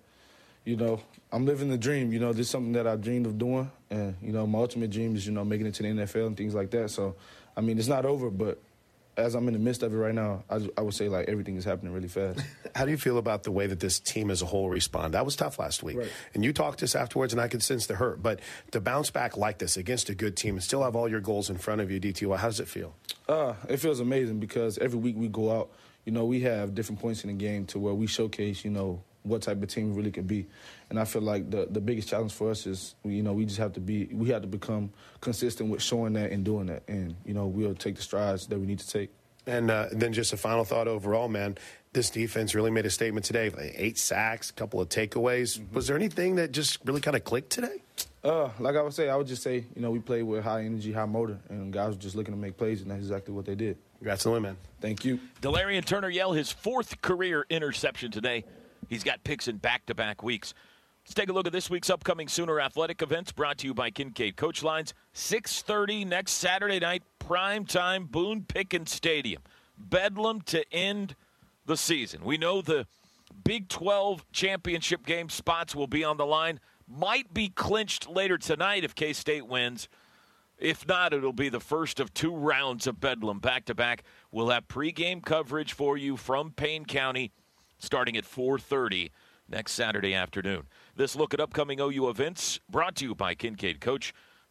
I'm living the dream. This is something that I dreamed of doing. And, my ultimate dream is, making it to the NFL and things like that. So, it's not over, but as I'm in the midst of it right now, I would say, like, everything is happening really fast. How do you feel about the way that this team as a whole responded? That was tough last week. Right. And you talked to us afterwards, and I could sense the hurt. But to bounce back like this against a good team and still have all your goals in front of you, DTY, how does it feel? It feels amazing because every week we go out, we have different points in the game to where we showcase, what type of team we really could be. And I feel like the biggest challenge for us is, we just have to become consistent with showing that and doing that. And, we'll take the strides that we need to take. And then just a final thought overall, man, this defense really made a statement today. 8 sacks, a couple of takeaways. Mm-hmm. Was there anything that just really kind of clicked today? Like I would just say, we played with high energy, high motor, and guys were just looking to make plays, and that's exactly what they did. Congrats to the win, man. Thank you. Delarian Turner-Yell, his 4th career interception today. He's got picks in back-to-back weeks. Let's take a look at this week's upcoming Sooner athletic events brought to you by Kincaid Coach Lines. 6:30 next Saturday night, primetime, Boone Pickens Stadium. Bedlam to end the season. We know the Big 12 championship game spots will be on the line. Might be clinched later tonight if K-State wins. If not, it'll be the first of 2 rounds of Bedlam back-to-back. We'll have pregame coverage for you from Payne County starting at 4:30 next Saturday afternoon. This look at upcoming OU events brought to you by Kincaid Coach.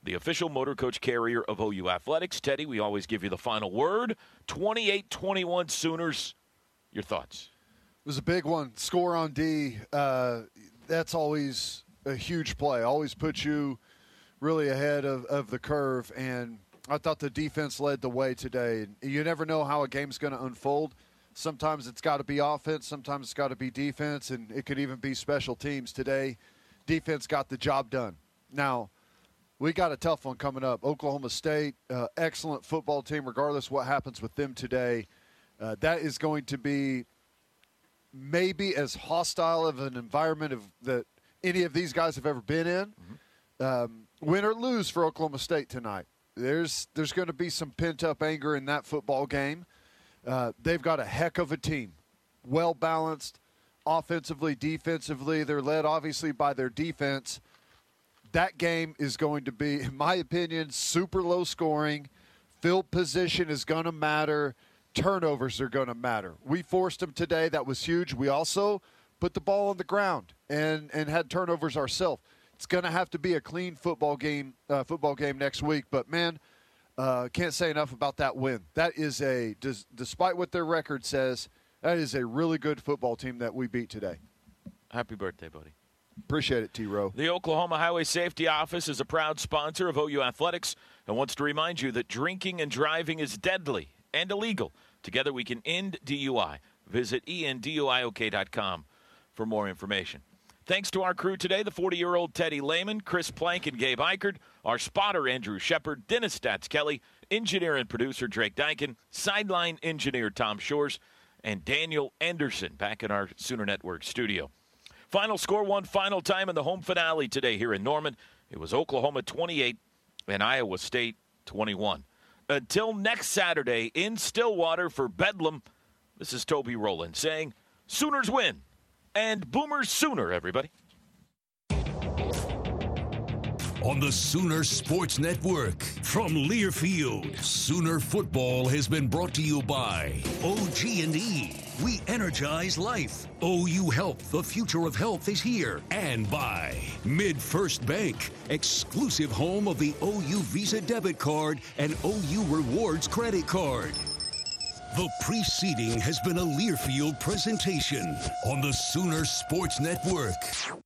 the official motor coach carrier of OU Athletics. Teddy, we always give you the final word. 28-21 Sooners. Your thoughts? It was a big one. Score on D. That's always a huge play. Always puts you really ahead of the curve. And I thought the defense led the way today. You never know how a game's going to unfold. Sometimes it's got to be offense. Sometimes it's got to be defense. And it could even be special teams. Today, defense got the job done. Now, we got a tough one coming up. Oklahoma State, excellent football team, regardless what happens with them today. That is going to be maybe as hostile of an environment that any of these guys have ever been in. Win or lose for Oklahoma State tonight. There's going to be some pent-up anger in that football game. They've got a heck of a team, well-balanced, offensively, defensively. They're led, obviously, by their defense. That game is going to be, in my opinion, super low scoring. Field position is going to matter. Turnovers are going to matter. We forced them today. That was huge. We also put the ball on the ground and had turnovers ourselves. It's going to have to be a clean football game next week. But, man, can't say enough about that win. That is despite what their record says, that is a really good football team that we beat today. Happy birthday, buddy. Appreciate it, T-Row. The Oklahoma Highway Safety Office is a proud sponsor of OU Athletics and wants to remind you that drinking and driving is deadly and illegal. Together we can end DUI. Visit enduiok.com for more information. Thanks to our crew today, the 40-year-old Teddy Lehman, Chris Plank, and Gabe Eichert, our spotter Andrew Shepard, Dennis Stats Kelly, engineer and producer Drake Dyken, sideline engineer Tom Shores, and Daniel Anderson back in our Sooner Network studio. Final score, one final time in the home finale today here in Norman. It was Oklahoma 28 and Iowa State 21. Until next Saturday in Stillwater for Bedlam, this is Toby Rowland saying, Sooners win and Boomers Sooner, everybody. On the Sooner Sports Network, from Learfield, Sooner football has been brought to you by OG&E. We energize life. OU Health, the future of health is here. And by MidFirst Bank, exclusive home of the OU Visa debit card and OU Rewards credit card. The preceding has been a Learfield presentation on the Sooner Sports Network.